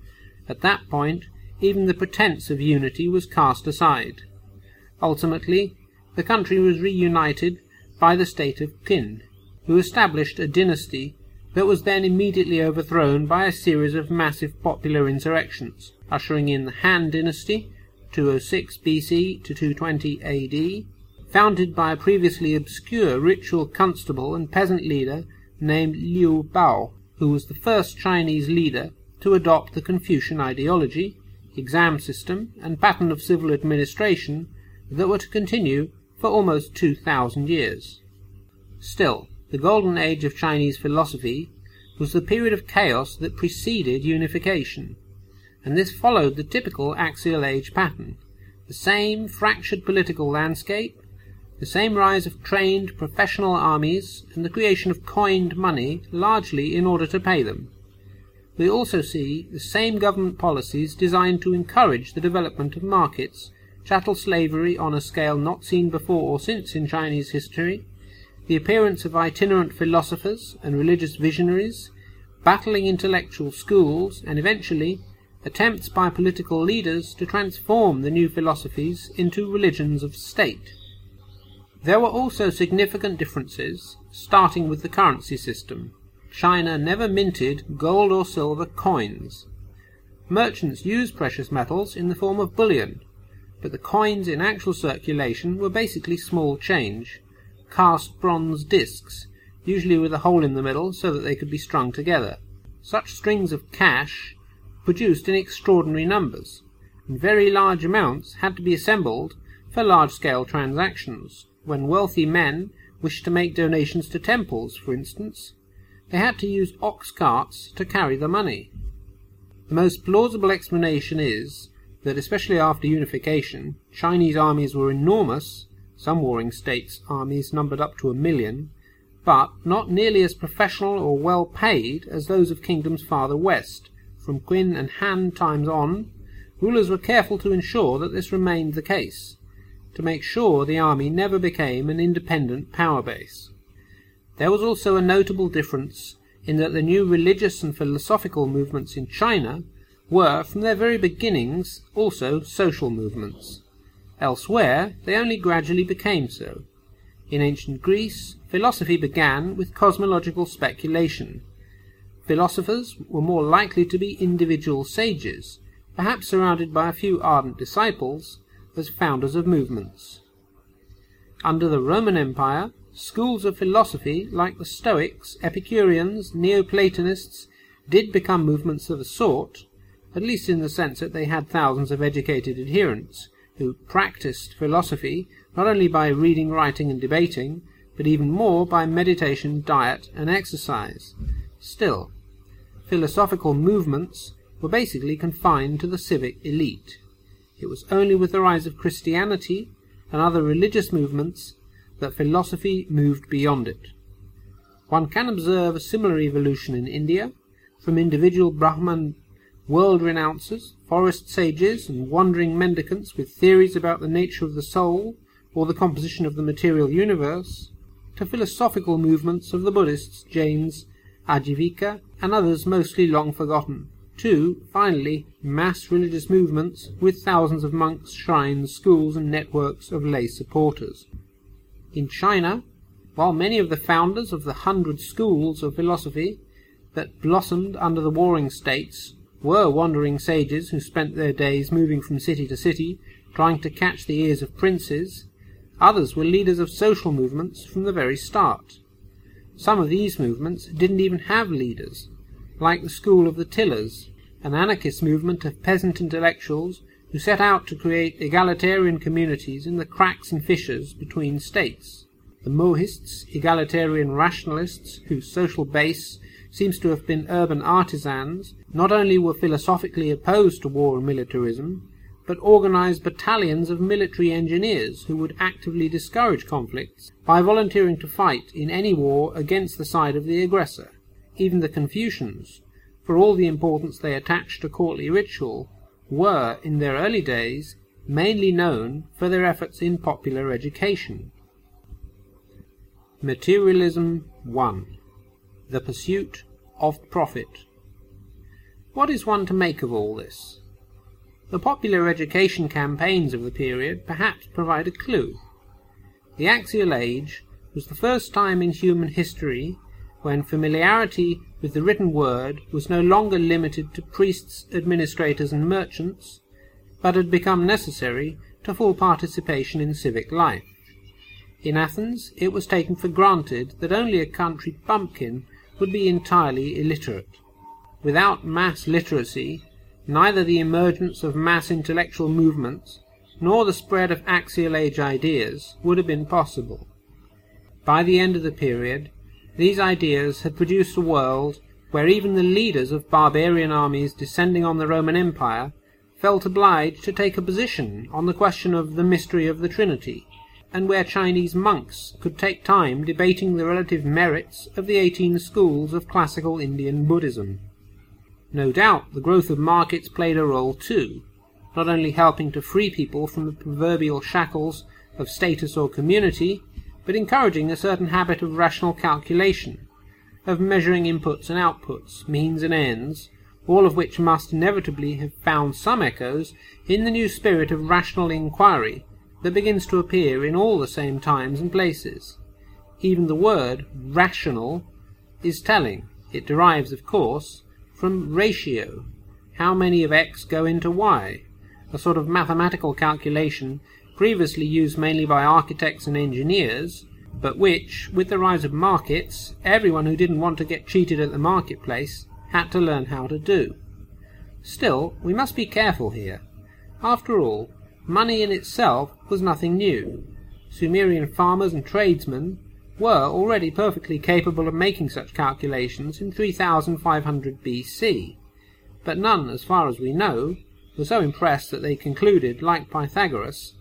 At that point, even the pretense of unity was cast aside. Ultimately, the country was reunited by the state of Qin, who established a dynasty that was then immediately overthrown by a series of massive popular insurrections, ushering in the Han dynasty, two oh six B C to two twenty A D, founded by a previously obscure ritual constable and peasant leader named Liu Bao, who was the first Chinese leader to adopt the Confucian ideology, exam system, and pattern of civil administration that were to continue for almost two thousand years. Still, the golden age of Chinese philosophy was the period of chaos that preceded unification, and this followed the typical axial age pattern: the same fractured political landscape, the same rise of trained professional armies, and the creation of coined money largely in order to pay them. We also see the same government policies designed to encourage the development of markets, chattel slavery on a scale not seen before or since in Chinese history, the appearance of itinerant philosophers and religious visionaries, battling intellectual schools, and eventually attempts by political leaders to transform the new philosophies into religions of state. There were also significant differences, starting with the currency system. China never minted gold or silver coins. Merchants used precious metals in the form of bullion, but the coins in actual circulation were basically small change, cast bronze discs, usually with a hole in the middle so that they could be strung together. Such strings of cash produced in extraordinary numbers, and very large amounts had to be assembled for large-scale transactions. When wealthy men wished to make donations to temples, for instance, they had to use ox carts to carry the money. The most plausible explanation is that, especially after unification, Chinese armies were enormous, Some warring states' armies numbered up to a million, but not nearly as professional or well paid as those of kingdoms farther west. From Qin and Han times on, rulers were careful to ensure that this remained the case, to make sure the army never became an independent power base. There was also a notable difference in that the new religious and philosophical movements in China were, from their very beginnings, also social movements. Elsewhere, they only gradually became so. In ancient Greece, philosophy began with cosmological speculation. Philosophers were more likely to be individual sages, perhaps surrounded by a few ardent disciples, as founders of movements. Under the Roman Empire, schools of philosophy like the Stoics, Epicureans, Neoplatonists did become movements of a sort, at least in the sense that they had thousands of educated adherents, who practiced philosophy not only by reading, writing and debating, but even more by meditation, diet and exercise. Still, philosophical movements were basically confined to the civic elite. It was only with the rise of Christianity and other religious movements that philosophy moved beyond it. One can observe a similar evolution in India, from individual Brahman world-renouncers, forest sages and wandering mendicants with theories about the nature of the soul or the composition of the material universe, to philosophical movements of the Buddhists, Jains, Ajivika, and others mostly long forgotten, to, finally, mass religious movements with thousands of monks, shrines, schools and networks of lay supporters. In China, while many of the founders of the hundred schools of philosophy that blossomed under the warring states were wandering sages who spent their days moving from city to city, trying to catch the ears of princes, others were leaders of social movements from the very start. Some of these movements didn't even have leaders, like the school of the Tillers, an anarchist movement of peasant intellectuals who set out to create egalitarian communities in the cracks and fissures between states. The Mohists, egalitarian rationalists, whose social base seems to have been urban artisans, not only were philosophically opposed to war and militarism, but organized battalions of military engineers who would actively discourage conflicts by volunteering to fight in any war against the side of the aggressor. Even the Confucians, for all the importance they attached to courtly ritual, were, in their early days, mainly known for their efforts in popular education. Materialism one. The pursuit of profit. What is one to make of all this? The popular education campaigns of the period perhaps provide a clue. The Axial Age was the first time in human history when familiarity with the written word was no longer limited to priests, administrators and merchants, but had become necessary to full participation in civic life. In Athens, it was taken for granted that only a country bumpkin would be entirely illiterate. Without mass literacy, neither the emergence of mass intellectual movements nor the spread of Axial Age ideas would have been possible. By the end of the period, these ideas had produced a world where even the leaders of barbarian armies descending on the Roman Empire felt obliged to take a position on the question of the mystery of the Trinity, and where Chinese monks could take time debating the relative merits of the eighteen schools of classical Indian Buddhism. No doubt the growth of markets played a role too, not only helping to free people from the proverbial shackles of status or community, but encouraging a certain habit of rational calculation, of measuring inputs and outputs, means and ends, all of which must inevitably have found some echoes in the new spirit of rational inquiry that begins to appear in all the same times and places. Even the word rational is telling. It derives, of course, from ratio. How many of X go into Y? A sort of mathematical calculation previously used mainly by architects and engineers, but which, with the rise of markets, everyone who didn't want to get cheated at the marketplace had to learn how to do. Still, we must be careful here. After all, money in itself was nothing new. Sumerian farmers and tradesmen were already perfectly capable of making such calculations in three thousand five hundred B C, but none, as far as we know, were so impressed that they concluded, like Pythagoras,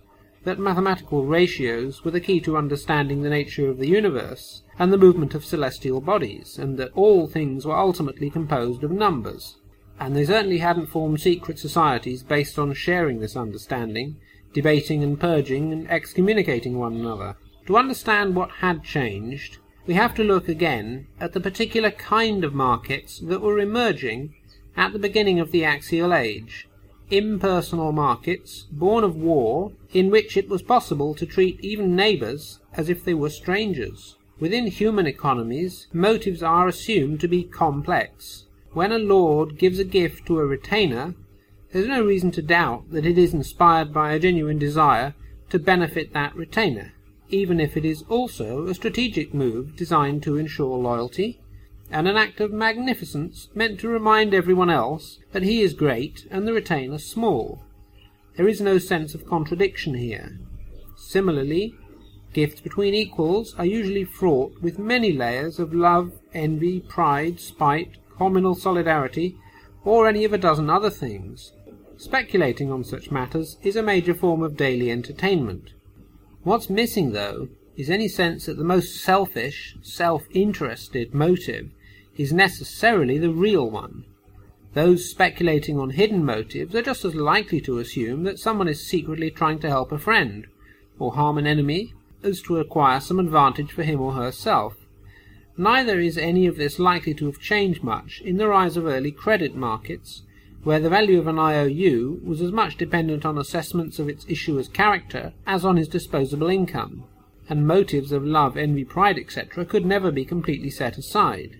that mathematical ratios were the key to understanding the nature of the universe and the movement of celestial bodies, and that all things were ultimately composed of numbers. And they certainly hadn't formed secret societies based on sharing this understanding, debating and purging and excommunicating one another. To understand what had changed, we have to look again at the particular kind of markets that were emerging at the beginning of the axial age. Impersonal markets, born of war, in which it was possible to treat even neighbours as if they were strangers. Within human economies, motives are assumed to be complex. When a lord gives a gift to a retainer, there is no reason to doubt that it is inspired by a genuine desire to benefit that retainer, even if it is also a strategic move designed to ensure loyalty, and an act of magnificence meant to remind everyone else that he is great and the retainer small. There is no sense of contradiction here. Similarly, gifts between equals are usually fraught with many layers of love, envy, pride, spite, communal solidarity, or any of a dozen other things. Speculating on such matters is a major form of daily entertainment. What's missing, though, is any sense that the most selfish, self-interested motive is necessarily the real one. Those speculating on hidden motives are just as likely to assume that someone is secretly trying to help a friend, or harm an enemy, as to acquire some advantage for him or herself. Neither is any of this likely to have changed much in the rise of early credit markets, where the value of an I O U was as much dependent on assessments of its issuer's character as on his disposable income, and motives of love, envy, pride, et cetera could never be completely set aside.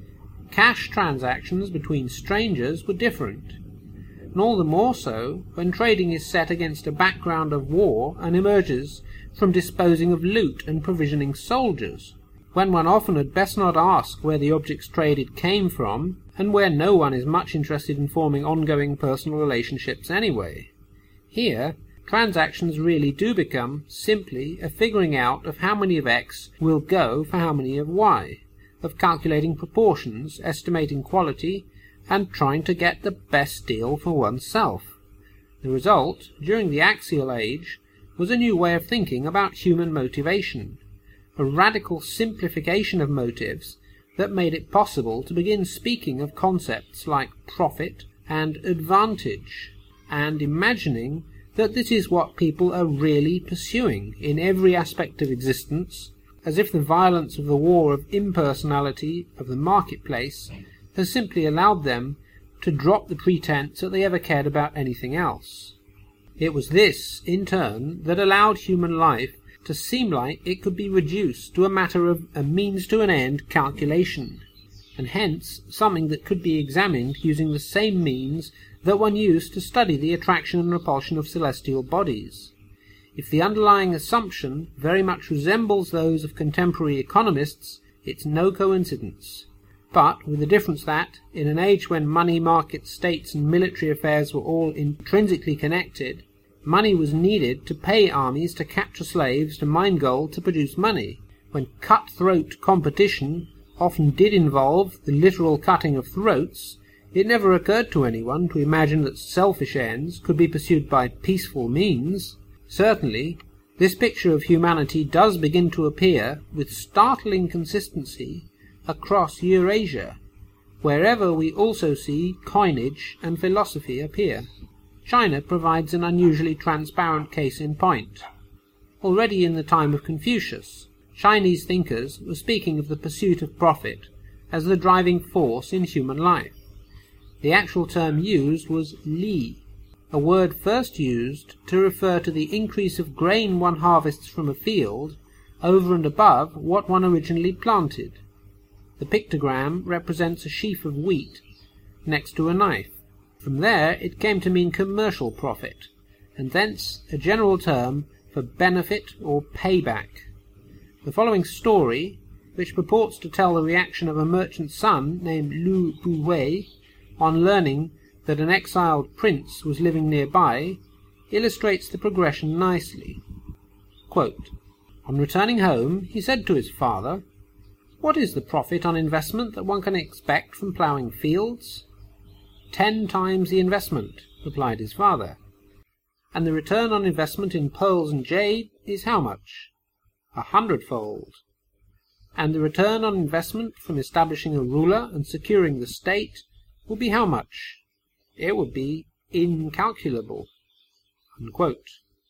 Cash transactions between strangers were different, and all the more so when trading is set against a background of war and emerges from disposing of loot and provisioning soldiers, when one often had best not ask where the objects traded came from, and where no one is much interested in forming ongoing personal relationships anyway. Here, transactions really do become simply a figuring out of how many of X will go for how many of Y, of calculating proportions, estimating quality, and trying to get the best deal for oneself. The result, during the axial age, was a new way of thinking about human motivation, a radical simplification of motives that made it possible to begin speaking of concepts like profit and advantage, and imagining that this is what people are really pursuing in every aspect of existence, as if the violence of the war of impersonality of the marketplace has simply allowed them to drop the pretense that they ever cared about anything else. It was this, in turn, that allowed human life to seem like it could be reduced to a matter of a means-to-an-end calculation, and hence something that could be examined using the same means that one used to study the attraction and repulsion of celestial bodies. If the underlying assumption very much resembles those of contemporary economists, it's no coincidence. But with the difference that, in an age when money, markets, states and military affairs were all intrinsically connected, money was needed to pay armies to capture slaves, to mine gold, to produce money. When cutthroat competition often did involve the literal cutting of throats, it never occurred to anyone to imagine that selfish ends could be pursued by peaceful means. Certainly, this picture of humanity does begin to appear with startling consistency across Eurasia, wherever we also see coinage and philosophy appear. China provides an unusually transparent case in point. Already in the time of Confucius, Chinese thinkers were speaking of the pursuit of profit as the driving force in human life. The actual term used was li, a word first used to refer to the increase of grain one harvests from a field over and above what one originally planted. The pictogram represents a sheaf of wheat next to a knife. From there it came to mean commercial profit, and thence a general term for benefit or payback. The following story, which purports to tell the reaction of a merchant's son named Lu Buwei on learning that an exiled prince was living nearby, illustrates the progression nicely. Quote, on returning home, he said to his father, "What is the profit on investment that one can expect from ploughing fields?" "Ten times the investment," replied his father. and the return on investment in pearls and jade is how much? A hundredfold. And the return on investment from establishing a ruler and securing the state would be how much? It would be incalculable." Unquote.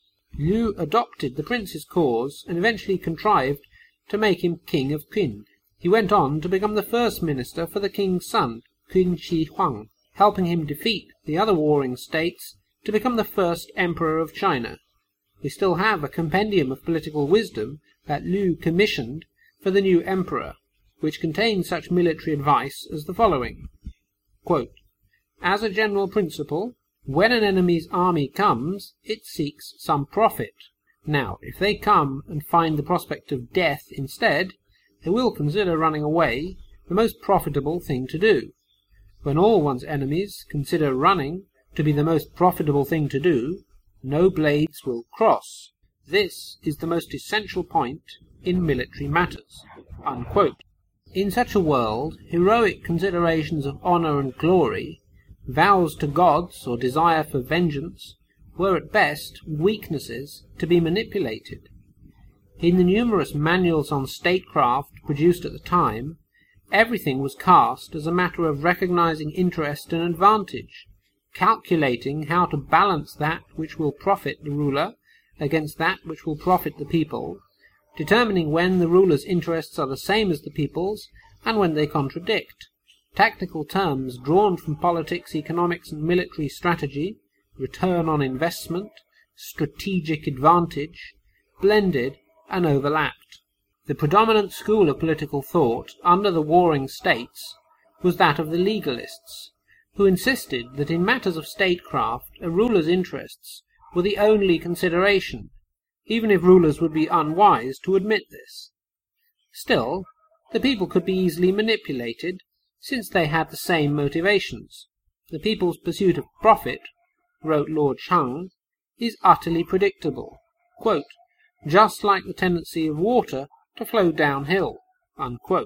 Liu adopted the prince's cause and eventually contrived to make him king of Qin. He went on to become the first minister for the king's son, Qin Shi Huang, helping him defeat the other warring states to become the first emperor of China. We still have a compendium of political wisdom that Liu commissioned for the new emperor, which contains such military advice as the following. Quote, "As a general principle, when an enemy's army comes, it seeks some profit. Now, if they come and find the prospect of death instead, they will consider running away the most profitable thing to do. When all one's enemies consider running to be the most profitable thing to do, no blades will cross. This is the most essential point in military matters." Unquote. In such a world, heroic considerations of honour and glory, vows to gods or desire for vengeance, were at best weaknesses to be manipulated. In the numerous manuals on statecraft produced at the time, everything was cast as a matter of recognizing interest and advantage, calculating how to balance that which will profit the ruler against that which will profit the people, determining when the ruler's interests are the same as the people's and when they contradict. Tactical terms drawn from politics, economics and military strategy, return on investment, strategic advantage, blended and overlapped. The predominant school of political thought under the warring states was that of the legalists, who insisted that in matters of statecraft a ruler's interests were the only consideration, even if rulers would be unwise to admit this. Still, the people could be easily manipulated, since they had the same motivations. The people's pursuit of profit, wrote Lord Shang, is utterly predictable, quote, "just like the tendency of water to flow downhill." Unquote.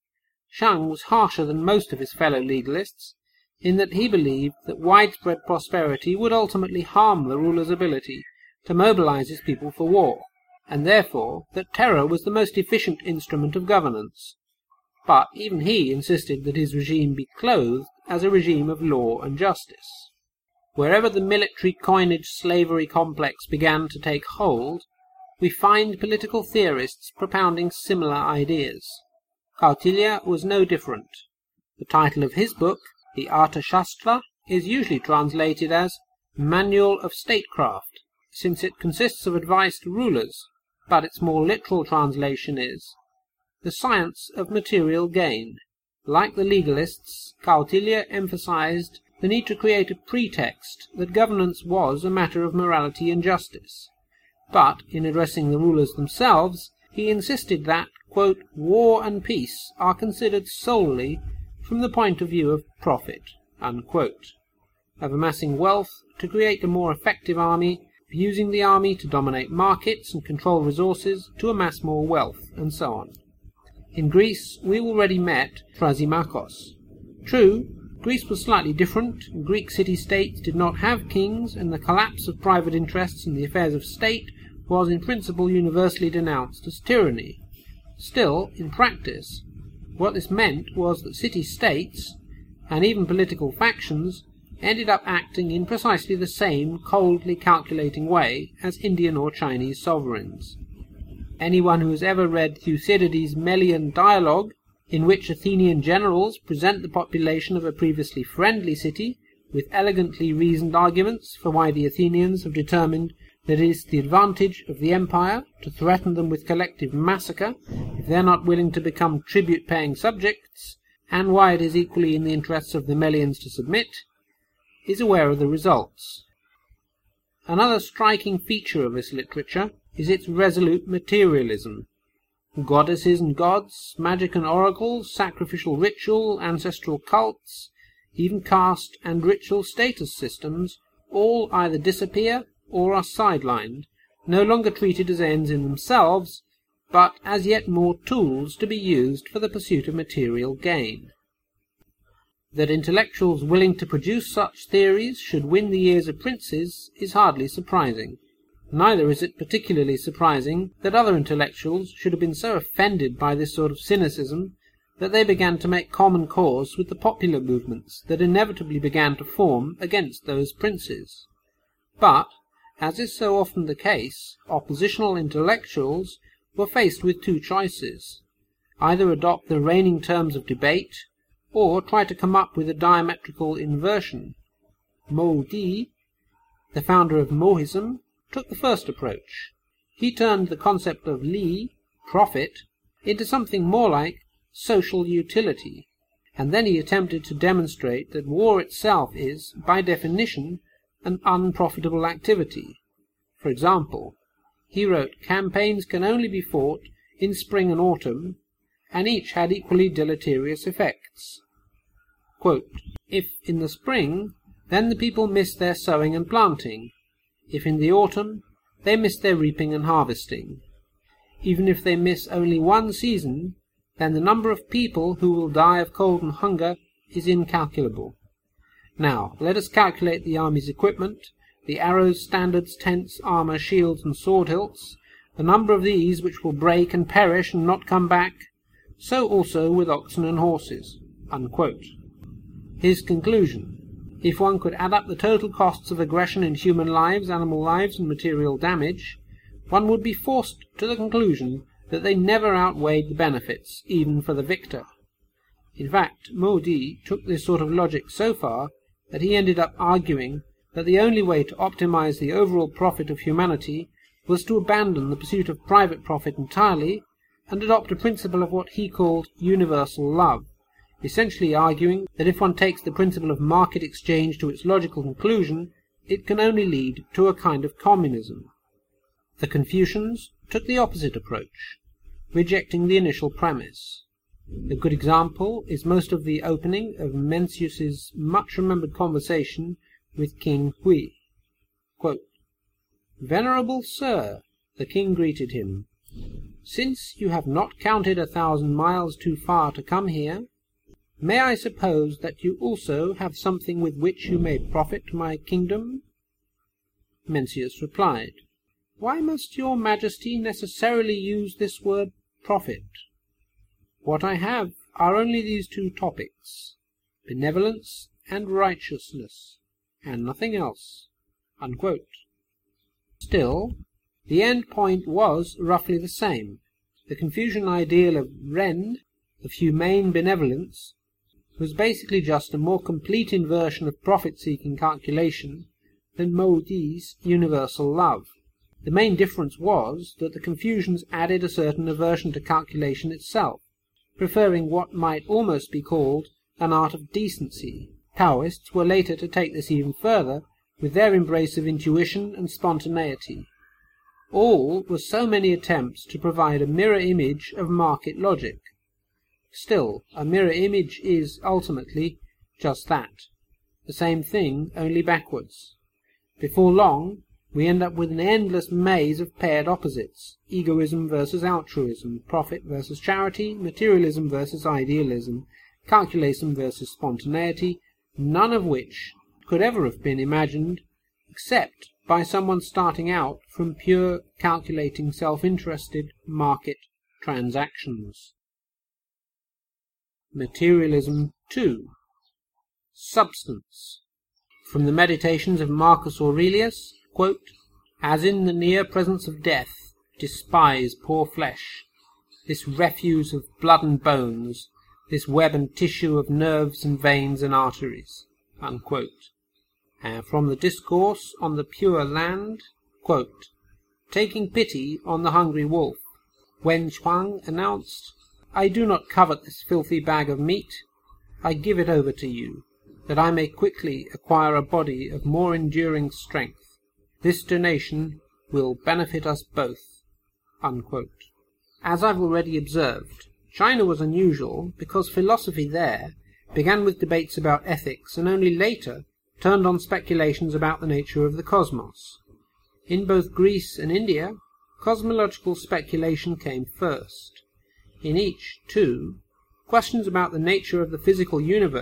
Shang was harsher than most of his fellow legalists, in that he believed that widespread prosperity would ultimately harm the ruler's ability to mobilize his people for war, and therefore that terror was the most efficient instrument of governance. But even he insisted that his regime be clothed as a regime of law and justice. Wherever the military coinage slavery complex began to take hold, we find political theorists propounding similar ideas. Kautilya was no different. The title of his book, the Arthashastra, is usually translated as Manual of Statecraft, since it consists of advice to rulers, but its more literal translation is The Science of Material Gain. Like the legalists, Kautilya emphasized the need to create a pretext that governance was a matter of morality and justice. But, in addressing the rulers themselves, he insisted that, quote, "war and peace are considered solely from the point of view of profit," unquote, of amassing wealth to create a more effective army, of using the army to dominate markets and control resources to amass more wealth, and so on. In Greece, we already met Thrasymachos. True, Greece was slightly different. Greek city-states did not have kings, and the collapse of private interests in the affairs of state was in principle universally denounced as tyranny. Still, in practice, what this meant was that city-states, and even political factions, ended up acting in precisely the same coldly calculating way as Indian or Chinese sovereigns. Anyone who has ever read Thucydides' Melian dialogue, in which Athenian generals present the population of a previously friendly city with elegantly reasoned arguments for why the Athenians have determined that it is the advantage of the empire to threaten them with collective massacre if they are not willing to become tribute-paying subjects, and why it is equally in the interests of the Melians to submit, is aware of the results. Another striking feature of this literature is its resolute materialism. Goddesses and gods, magic and oracles, sacrificial ritual, ancestral cults, even caste and ritual status systems, all either disappear or are sidelined, no longer treated as ends in themselves, but as yet more tools to be used for the pursuit of material gain. That intellectuals willing to produce such theories should win the ears of princes is hardly surprising. Neither is it particularly surprising that other intellectuals should have been so offended by this sort of cynicism that they began to make common cause with the popular movements that inevitably began to form against those princes. But, as is so often the case, oppositional intellectuals were faced with two choices: either adopt the reigning terms of debate, or try to come up with a diametrical inversion. Mo Di, the founder of Mohism, took the first approach. He turned the concept of Li, profit, into something more like social utility, and then he attempted to demonstrate that war itself is, by definition, an unprofitable activity. For example, he wrote, campaigns can only be fought in spring and autumn, and each had equally deleterious effects. Quote, if in the spring, then the people miss their sowing and planting. If in the autumn, they miss their reaping and harvesting. Even if they miss only one season, then the number of people who will die of cold and hunger is incalculable. Now, let us calculate the army's equipment, the arrows, standards, tents, armour, shields, and sword hilts, the number of these which will break and perish and not come back, so also with oxen and horses. Unquote. His conclusion: if one could add up the total costs of aggression in human lives, animal lives, and material damage, one would be forced to the conclusion that they never outweighed the benefits, even for the victor. In fact, Mo Di took this sort of logic so far that he ended up arguing that the only way to optimize the overall profit of humanity was to abandon the pursuit of private profit entirely and adopt a principle of what he called universal love, essentially arguing that if one takes the principle of market exchange to its logical conclusion, it can only lead to a kind of communism. The Confucians took the opposite approach, rejecting the initial premise. A good example is most of the opening of Mencius's much-remembered conversation with King Hui. Quote, Venerable sir, the king greeted him, since you have not counted a thousand miles too far to come here, may I suppose that you also have something with which you may profit my kingdom? Mencius replied, Why must your majesty necessarily use this word profit? What I have are only these two topics, benevolence and righteousness, and nothing else. Unquote. Still, the end point was roughly the same. The Confucian ideal of Ren, of humane benevolence, was basically just a more complete inversion of profit-seeking calculation than Mo Di's universal love. The main difference was that the Confucians added a certain aversion to calculation itself, preferring what might almost be called an art of decency. Taoists were later to take this even further, with their embrace of intuition and spontaneity. All were so many attempts to provide a mirror image of market logic. Still, a mirror image is, ultimately, just that. The same thing, only backwards. Before long, we end up with an endless maze of paired opposites: egoism versus altruism, profit versus charity, materialism versus idealism, calculation versus spontaneity, none of which could ever have been imagined except by someone starting out from pure calculating self-interested market transactions. Materialism two. Substance. From the Meditations of Marcus Aurelius, quote, As in the near presence of death, despise poor flesh, this refuse of blood and bones, this web and tissue of nerves and veins and arteries. Unquote. And from the Discourse on the Pure Land, quote, Taking pity on the hungry wolf, Wen Chuang announced, I do not covet this filthy bag of meat, I give it over to you, that I may quickly acquire a body of more enduring strength. This donation will benefit us both. Unquote. As I've already observed, China was unusual because philosophy there began with debates about ethics and only later turned on speculations about the nature of the cosmos. In both Greece and India, cosmological speculation came first. In each, too, questions about the nature of the physical universe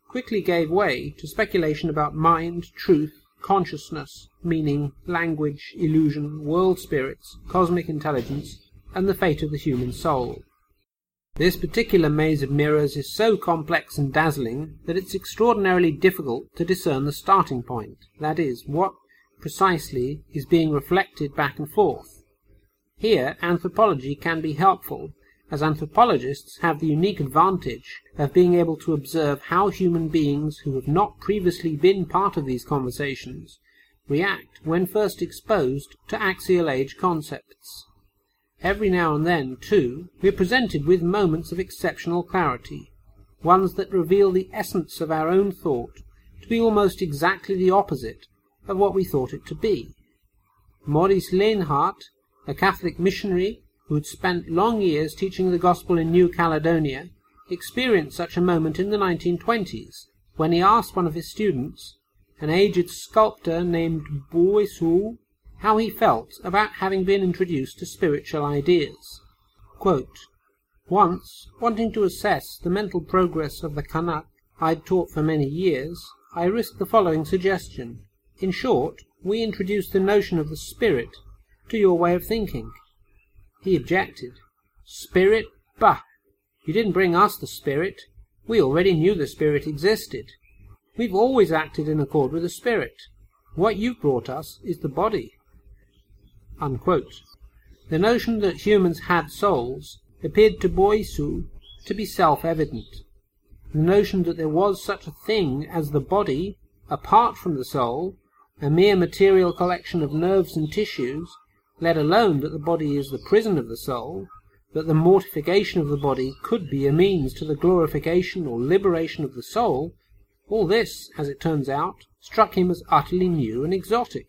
quickly gave way to speculation about mind, truth, consciousness, meaning, language, illusion, world spirits, cosmic intelligence, and the fate of the human soul. This particular maze of mirrors is so complex and dazzling that it's extraordinarily difficult to discern the starting point, that is, what precisely is being reflected back and forth. Here, anthropology can be helpful, as anthropologists have the unique advantage of being able to observe how human beings who have not previously been part of these conversations react when first exposed to axial age concepts. Every now and then, too, we are presented with moments of exceptional clarity, ones that reveal the essence of our own thought to be almost exactly the opposite of what we thought it to be. Maurice Lienhard, a Catholic missionary who had spent long years teaching the gospel in New Caledonia, experienced such a moment in the nineteen twenties, when he asked one of his students, an aged sculptor named Boiseau, how he felt about having been introduced to spiritual ideas. Quote, "Once, wanting to assess the mental progress of the Kanak I'd taught for many years, I risked the following suggestion. In short, we introduced the notion of the spirit to your way of thinking." He objected. "Spirit? Bah! You didn't bring us the spirit. We already knew the spirit existed. We've always acted in accord with the spirit. What you've brought us is the body." Unquote. The notion that humans had souls appeared to Boiseau to be self-evident. The notion that there was such a thing as the body, apart from the soul, a mere material collection of nerves and tissues, let alone that the body is the prison of the soul, that the mortification of the body could be a means to the glorification or liberation of the soul, all this, as it turns out, struck him as utterly new and exotic.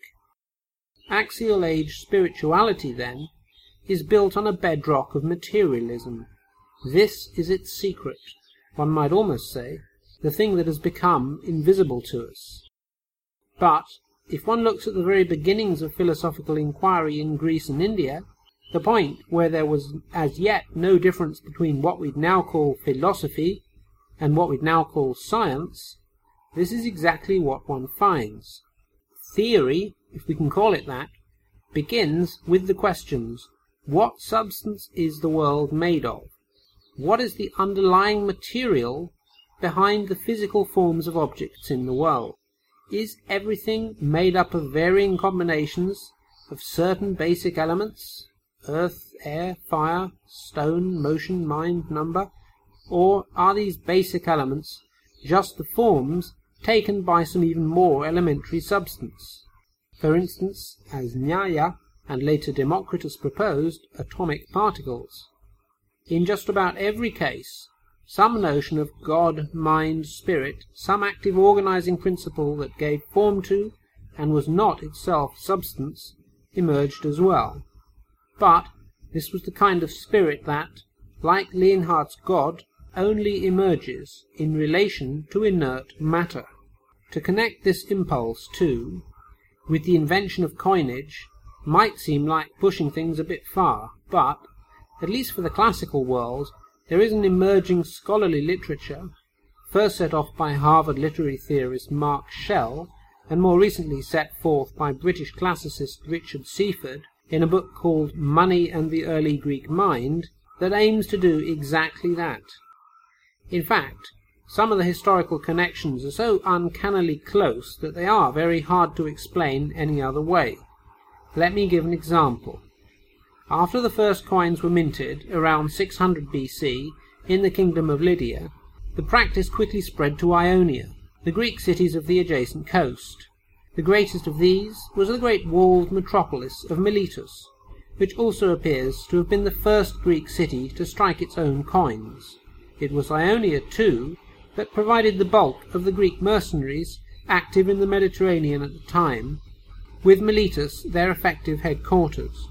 Axial age spirituality, then, is built on a bedrock of materialism. This is its secret, one might almost say, the thing that has become invisible to us. But, if one looks at the very beginnings of philosophical inquiry in Greece and India, the point where there was as yet no difference between what we'd now call philosophy and what we'd now call science, this is exactly what one finds. Theory, if we can call it that, begins with the questions: what substance is the world made of? What is the underlying material behind the physical forms of objects in the world? Is everything made up of varying combinations of certain basic elements, earth, air, fire, stone, motion, mind, number, or are these basic elements just the forms taken by some even more elementary substance? For instance, as Nyaya and later Democritus proposed, atomic particles. In just about every case, some notion of God, mind, spirit, some active organizing principle that gave form to, and was not itself substance, emerged as well. But this was the kind of spirit that, like Lienhardt's God, only emerges in relation to inert matter. To connect this impulse, too, with the invention of coinage might seem like pushing things a bit far, but, at least for the classical world, there is an emerging scholarly literature, first set off by Harvard literary theorist Mark Schell, and more recently set forth by British classicist Richard Seaford in a book called Money and the Early Greek Mind, that aims to do exactly that. In fact, some of the historical connections are so uncannily close that they are very hard to explain any other way. Let me give an example. After the first coins were minted around six hundred B C in the kingdom of Lydia, the practice quickly spread to Ionia, the Greek cities of the adjacent coast. The greatest of these was the great walled metropolis of Miletus, which also appears to have been the first Greek city to strike its own coins. It was Ionia, too, that provided the bulk of the Greek mercenaries active in the Mediterranean at the time, with Miletus their effective headquarters.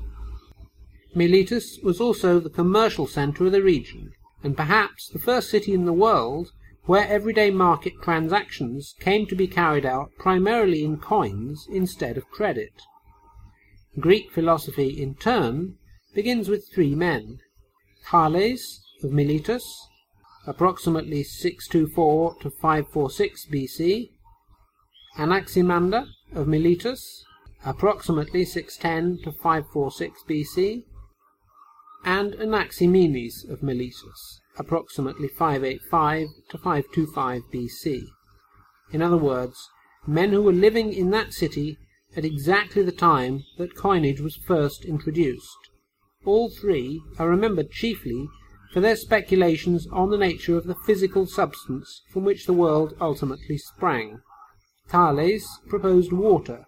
Miletus was also the commercial centre of the region, and perhaps the first city in the world where everyday market transactions came to be carried out primarily in coins instead of credit. Greek philosophy, in turn, begins with three men: Thales of Miletus, approximately six twenty-four to five forty-six B C, Anaximander of Miletus, approximately six ten to five forty-six B C, and Anaximenes of Miletus, approximately five eighty-five to five twenty-five B C. In other words, men who were living in that city at exactly the time that coinage was first introduced. All three are remembered chiefly for their speculations on the nature of the physical substance from which the world ultimately sprang. Thales proposed water,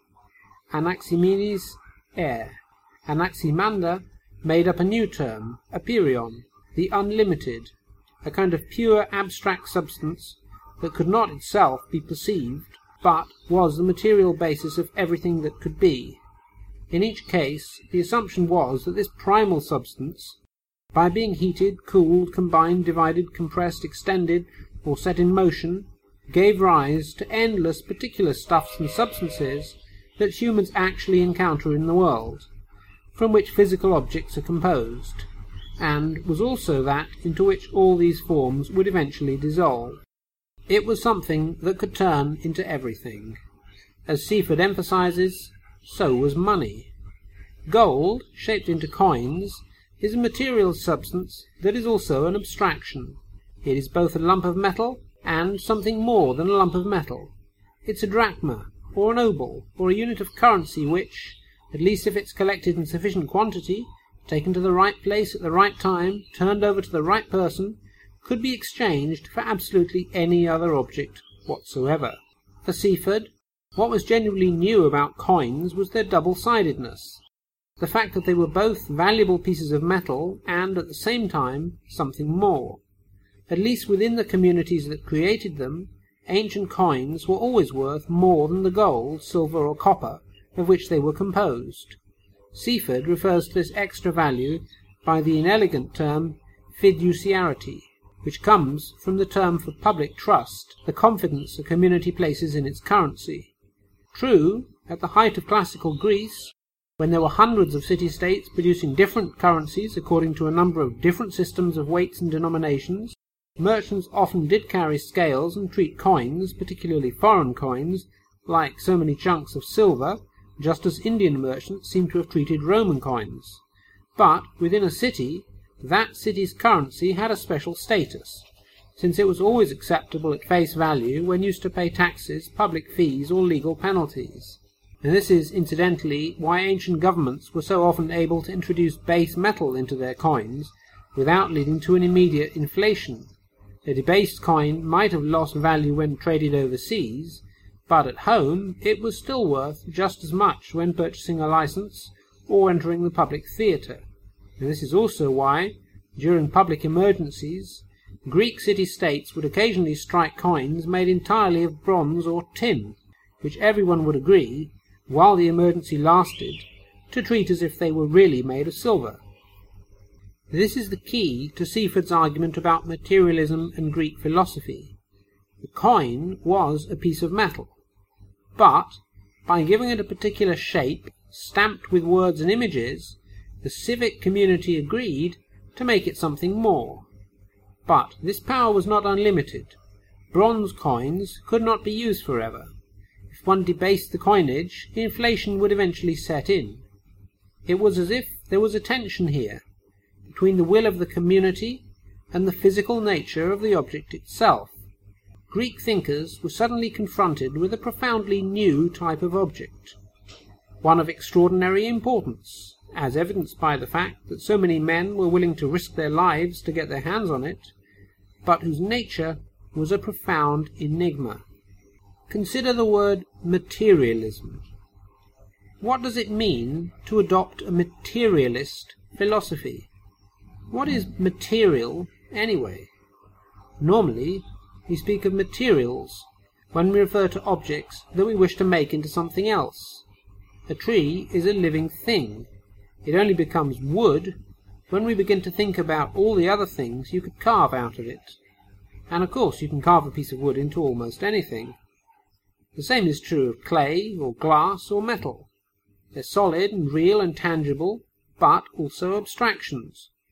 Anaximenes air. Anaximander made up a new term, apeiron, the unlimited, a kind of pure abstract substance that could not itself be perceived, but was the material basis of everything that could be. In each case, the assumption was that this primal substance, by being heated, cooled, combined, divided, compressed, extended, or set in motion, gave rise to endless particular stuffs and substances that humans actually encounter in the world, from which physical objects are composed, and was also that into which all these forms would eventually dissolve. It was something that could turn into everything. As Seaford emphasizes, so was money. Gold, shaped into coins, is a material substance that is also an abstraction. It is both a lump of metal and something more than a lump of metal. It's a drachma, or an obol, or a unit of currency which, at least if it's collected in sufficient quantity, taken to the right place at the right time, turned over to the right person, could be exchanged for absolutely any other object whatsoever. For Seaford, what was genuinely new about coins was their double-sidedness, the fact that they were both valuable pieces of metal and, at the same time, something more. At least within the communities that created them, ancient coins were always worth more than the gold, silver, or copper of which they were composed. Seaford refers to this extra value by the inelegant term fiduciarity, which comes from the term for public trust, the confidence a community places in its currency. True, at the height of classical Greece, when there were hundreds of city-states producing different currencies according to a number of different systems of weights and denominations, merchants often did carry scales and treat coins, particularly foreign coins, like so many chunks of silver, just as Indian merchants seem to have treated Roman coins. But within a city, that city's currency had a special status, since it was always acceptable at face value when used to pay taxes, public fees, or legal penalties. And this is, incidentally, why ancient governments were so often able to introduce base metal into their coins without leading to an immediate inflation. A debased coin might have lost value when traded overseas, but at home it was still worth just as much when purchasing a license or entering the public theatre. And this is also why, during public emergencies, Greek city-states would occasionally strike coins made entirely of bronze or tin, which everyone would agree, while the emergency lasted, to treat as if they were really made of silver. This is the key to Seaford's argument about materialism and Greek philosophy. The coin was a piece of metal, but, by giving it a particular shape, stamped with words and images, the civic community agreed to make it something more. But this power was not unlimited. Bronze coins could not be used forever. If one debased the coinage, inflation would eventually set in. It was as if there was a tension here, between the will of the community and the physical nature of the object itself. Greek thinkers were suddenly confronted with a profoundly new type of object, one of extraordinary importance, as evidenced by the fact that so many men were willing to risk their lives to get their hands on it, but whose nature was a profound enigma. Consider the word materialism. What does it mean to adopt a materialist philosophy? What is material, anyway? Normally, we speak of materials when we refer to objects that we wish to make into something else. A tree is a living thing. It only becomes wood when we begin to think about all the other things you could carve out of it. And of course you can carve a piece of wood into almost anything. The same is true of clay, or glass, or metal. They're solid and real and tangible, but also abstractions.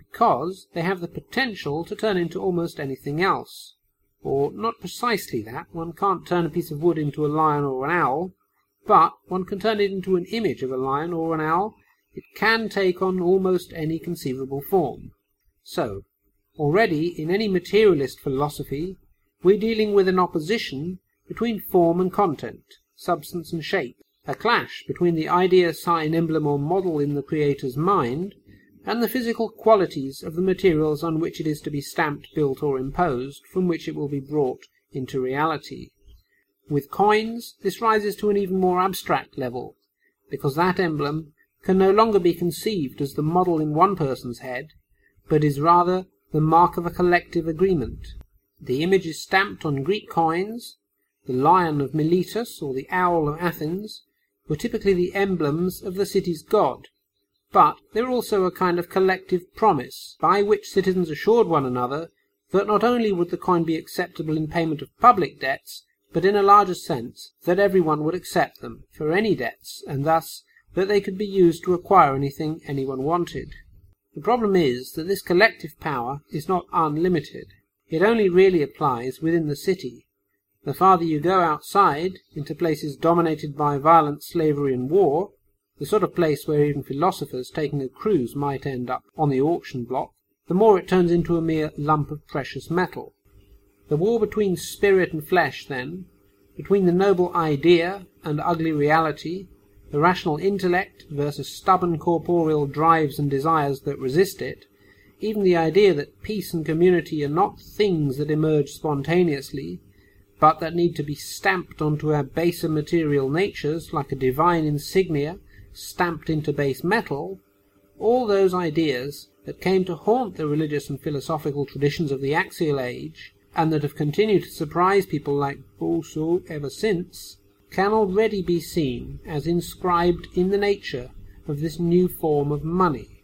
because they have the potential to turn into almost anything else. Or not precisely that, one can't turn a piece of wood into a lion or an owl, but one can turn it into an image of a lion or an owl. It can take on almost any conceivable form. So, already in any materialist philosophy, we're dealing with an opposition between form and content, substance and shape, a clash between the idea, sign, emblem or model in the creator's mind and the physical qualities of the materials on which it is to be stamped, built or imposed, from which it will be brought into reality. With coins, this rises to an even more abstract level, because that emblem can no longer be conceived as the model in one person's head, but is rather the mark of a collective agreement. The image is stamped on Greek coins. The lion of Miletus or the owl of Athens were typically the emblems of the city's god, but they were also a kind of collective promise by which citizens assured one another that not only would the coin be acceptable in payment of public debts, but in a larger sense that everyone would accept them for any debts, and thus that they could be used to acquire anything anyone wanted. The problem is that this collective power is not unlimited. It only really applies within the city. The farther you go outside, into places dominated by violence, slavery and war, the sort of place where even philosophers taking a cruise might end up on the auction block, the more it turns into a mere lump of precious metal. The war between spirit and flesh, then, between the noble idea and ugly reality, the rational intellect versus stubborn corporeal drives and desires that resist it, even the idea that peace and community are not things that emerge spontaneously, but that need to be stamped onto our baser material natures like a divine insignia stamped into base metal, all those ideas that came to haunt the religious and philosophical traditions of the axial age, and that have continued to surprise people like Rousseau ever since, can already be seen as inscribed in the nature of this new form of money.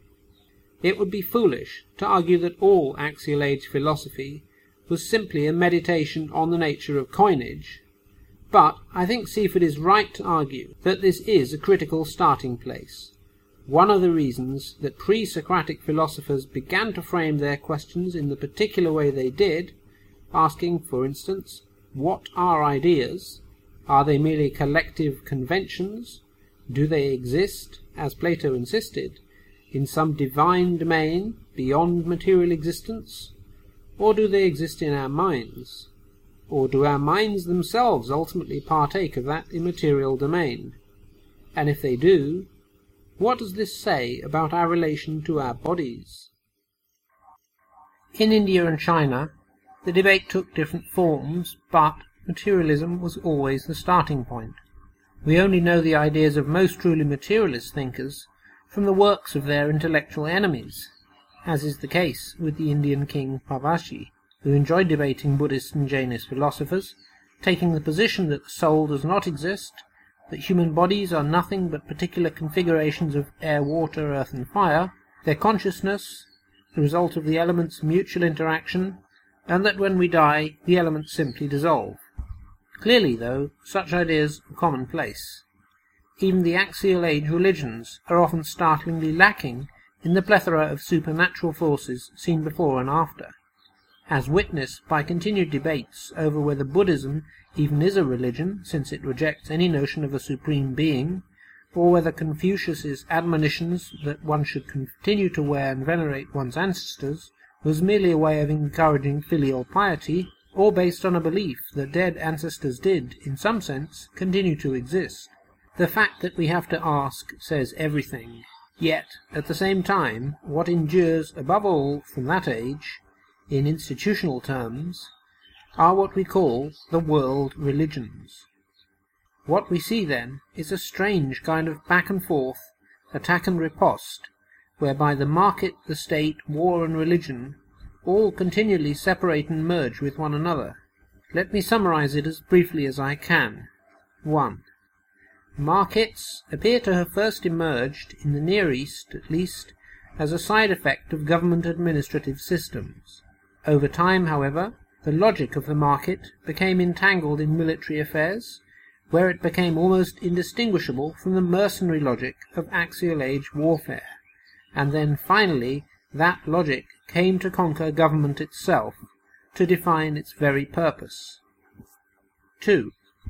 It would be foolish to argue that all axial age philosophy was simply a meditation on the nature of coinage, but I think Seifert is right to argue that this is a critical starting place. One of the reasons that pre-Socratic philosophers began to frame their questions in the particular way they did, asking, for instance, what are ideas? Are they merely collective conventions? Do they exist, as Plato insisted, in some divine domain beyond material existence? Or do they exist in our minds? Or do our minds themselves ultimately partake of that immaterial domain? And if they do, what does this say about our relation to our bodies? In India and China, the debate took different forms, but materialism was always the starting point. We only know the ideas of most truly materialist thinkers from the works of their intellectual enemies, as is the case with the Indian king Parvashi, who enjoyed debating Buddhist and Jainist philosophers, taking the position that the soul does not exist, that human bodies are nothing but particular configurations of air, water, earth and fire, their consciousness, the result of the elements' mutual interaction, and that when we die, the elements simply dissolve. Clearly, though, such ideas are commonplace. Even the axial age religions are often startlingly lacking in the plethora of supernatural forces seen before and after, as witnessed by continued debates over whether Buddhism even is a religion, since it rejects any notion of a supreme being, or whether Confucius's admonitions that one should continue to wear and venerate one's ancestors was merely a way of encouraging filial piety, or based on a belief that dead ancestors did, in some sense, continue to exist. The fact that we have to ask says everything. Yet, at the same time, what endures above all from that age, in institutional terms, are what we call the world religions. What we see, then, is a strange kind of back and forth, attack and riposte, whereby the market, the state, war and religion all continually separate and merge with one another. Let me summarize it as briefly as I can. one. Markets appear to have first emerged, in the Near East at least, as a side effect of government administrative systems. Over time, however, the logic of the market became entangled in military affairs, where it became almost indistinguishable from the mercenary logic of axial age warfare, and then finally that logic came to conquer government itself, to define its very purpose. two.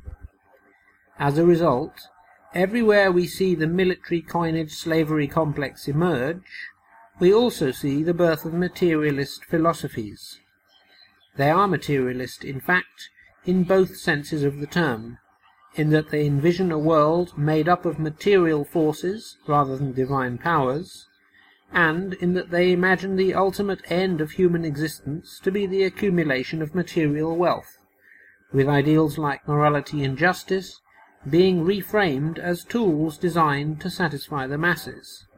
As a result, everywhere we see the military coinage slavery complex emerge, we also see the birth of materialist philosophies. They are materialist, in fact, in both senses of the term, in that they envision a world made up of material forces rather than divine powers, and in that they imagine the ultimate end of human existence to be the accumulation of material wealth, with ideals like morality and justice being reframed as tools designed to satisfy the masses.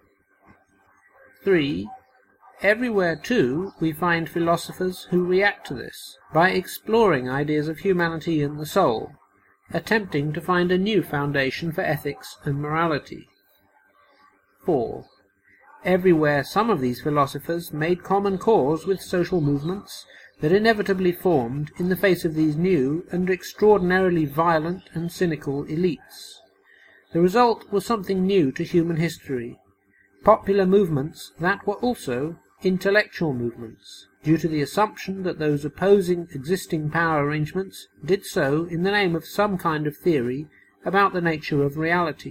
three. Everywhere, too, we find philosophers who react to this, by exploring ideas of humanity and the soul, attempting to find a new foundation for ethics and morality. four. Everywhere some of these philosophers made common cause with social movements that inevitably formed in the face of these new and extraordinarily violent and cynical elites. The result was something new to human history, popular movements that were also intellectual movements, due to the assumption that those opposing existing power arrangements did so in the name of some kind of theory about the nature of reality.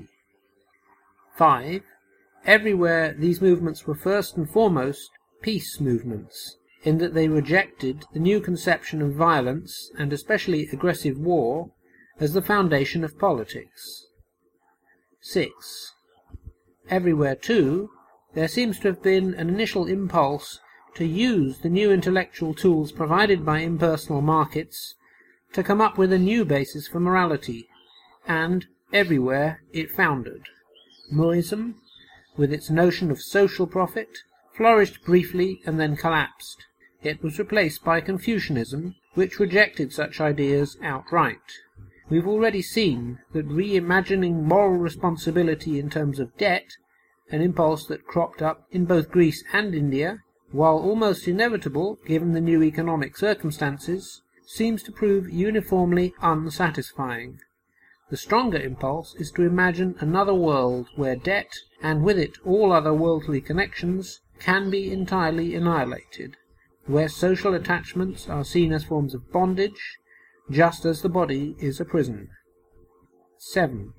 five. Everywhere these movements were first and foremost peace movements, in that they rejected the new conception of violence, and especially aggressive war, as the foundation of politics. six. Everywhere, too, there seems to have been an initial impulse to use the new intellectual tools provided by impersonal markets to come up with a new basis for morality, and everywhere it foundered. Mohism, with its notion of social profit, flourished briefly and then collapsed. It was replaced by Confucianism, which rejected such ideas outright. We've already seen that reimagining moral responsibility in terms of debt, an impulse that cropped up in both Greece and India, while almost inevitable given the new economic circumstances, seems to prove uniformly unsatisfying. The stronger impulse is to imagine another world where debt, and with it all other worldly connections, can be entirely annihilated, where social attachments are seen as forms of bondage, just as the body is a prison. seven.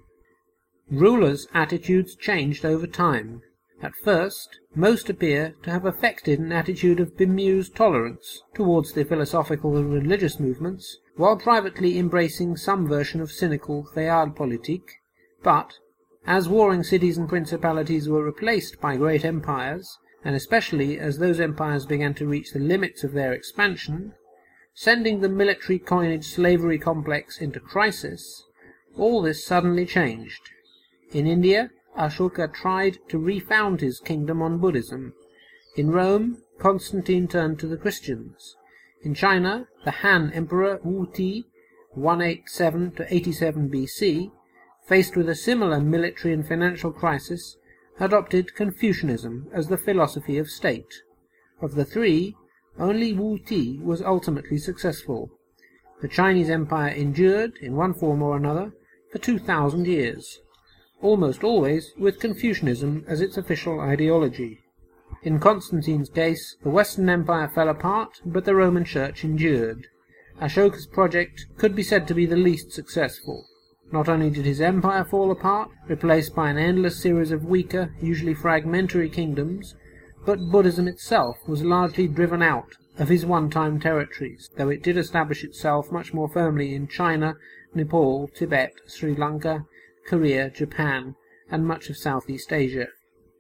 Rulers' attitudes changed over time. At first, most appear to have affected an attitude of bemused tolerance towards the philosophical and religious movements, while privately embracing some version of cynical realpolitik, but, as warring cities and principalities were replaced by great empires, and especially as those empires began to reach the limits of their expansion, sending the military coinage slavery complex into crisis, all this suddenly changed. In India, Ashoka tried to refound his kingdom on Buddhism. In Rome, Constantine turned to the Christians. In China, the Han Emperor Wu Ti, one eighty-seven to eighty-seven B C, faced with a similar military and financial crisis, adopted Confucianism as the philosophy of state. Of the three, only Wu Ti was ultimately successful. The Chinese Empire endured, in one form or another, for two thousand years, almost always with Confucianism as its official ideology. In Constantine's case, the Western Empire fell apart, but the Roman Church endured. Ashoka's project could be said to be the least successful. Not only did his empire fall apart, replaced by an endless series of weaker, usually fragmentary kingdoms, but Buddhism itself was largely driven out of his one-time territories, though it did establish itself much more firmly in China, Nepal, Tibet, Sri Lanka, Korea, Japan, and much of Southeast Asia.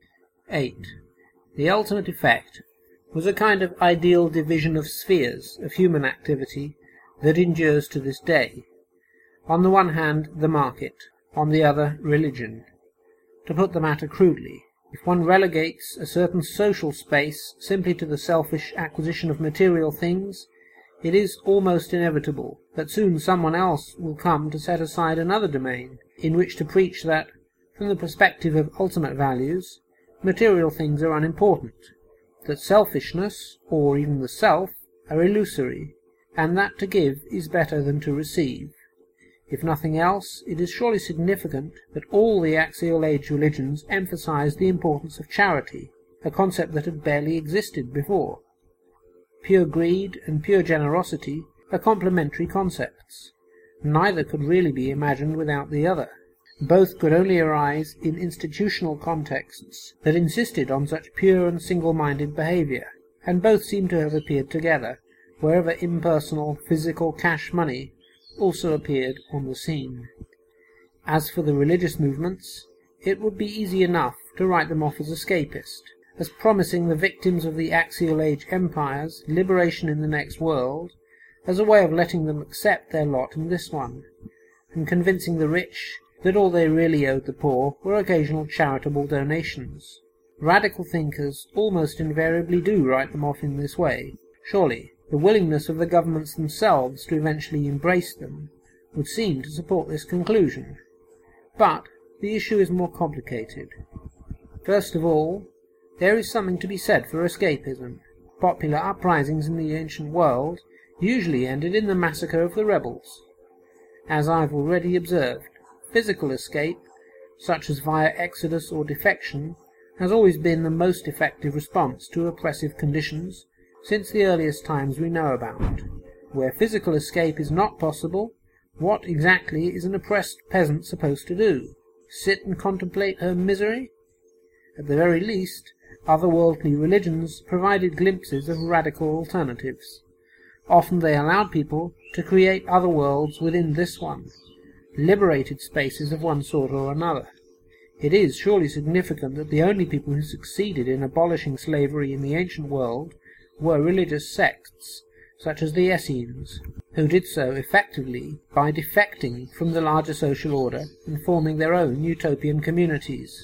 eight. The ultimate effect was a kind of ideal division of spheres of human activity that endures to this day. On the one hand, the market, on the other, religion. To put the matter crudely, if one relegates a certain social space simply to the selfish acquisition of material things, it is almost inevitable that soon someone else will come to set aside another domain, in which to preach that, from the perspective of ultimate values, material things are unimportant, that selfishness, or even the self, are illusory, and that to give is better than to receive. If nothing else, it is surely significant that all the axial age religions emphasize the importance of charity, a concept that had barely existed before. Pure greed and pure generosity are complementary concepts. Neither could really be imagined without the other. Both could only arise in institutional contexts that insisted on such pure and single-minded behaviour, and both seem to have appeared together wherever impersonal, physical cash money also appeared on the scene. As for the religious movements, it would be easy enough to write them off as escapist, as promising the victims of the Axial Age empires liberation in the next world, as a way of letting them accept their lot in this one, and convincing the rich that all they really owed the poor were occasional charitable donations. Radical thinkers almost invariably do write them off in this way. Surely, the willingness of the governments themselves to eventually embrace them would seem to support this conclusion. But the issue is more complicated. First of all, there is something to be said for escapism. Popular uprisings in the ancient world usually ended in the massacre of the rebels. As I have already observed, physical escape, such as via exodus or defection, has always been the most effective response to oppressive conditions since the earliest times we know about. Where physical escape is not possible, what exactly is an oppressed peasant supposed to do? Sit and contemplate her misery? At the very least, otherworldly religions provided glimpses of radical alternatives. Often they allowed people to create other worlds within this one, liberated spaces of one sort or another. It is surely significant that the only people who succeeded in abolishing slavery in the ancient world were religious sects, such as the Essenes, who did so effectively by defecting from the larger social order and forming their own utopian communities.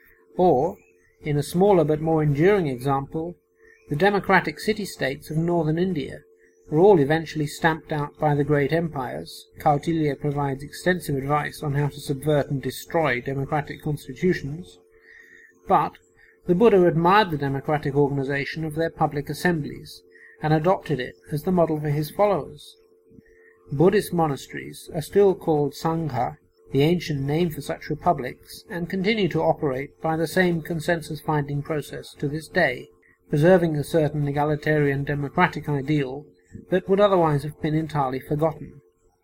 Or, in a smaller but more enduring example, the democratic city-states of northern India were all eventually stamped out by the great empires. Kautilya provides extensive advice on how to subvert and destroy democratic constitutions. But the Buddha admired the democratic organization of their public assemblies, and adopted it as the model for his followers. Buddhist monasteries are still called Sangha, the ancient name for such republics, and continue to operate by the same consensus-finding process to this day, preserving a certain egalitarian democratic ideal that would otherwise have been entirely forgotten.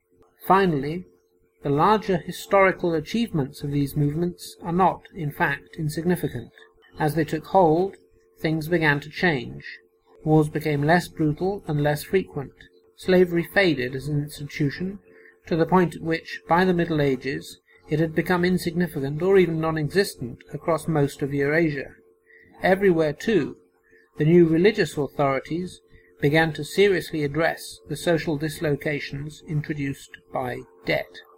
Finally, the larger historical achievements of these movements are not, in fact, insignificant. As they took hold, things began to change. Wars became less brutal and less frequent. Slavery faded as an institution, to the point at which, by the Middle Ages, it had become insignificant or even non-existent across most of Eurasia. Everywhere, too, the new religious authorities began to seriously address the social dislocations introduced by debt.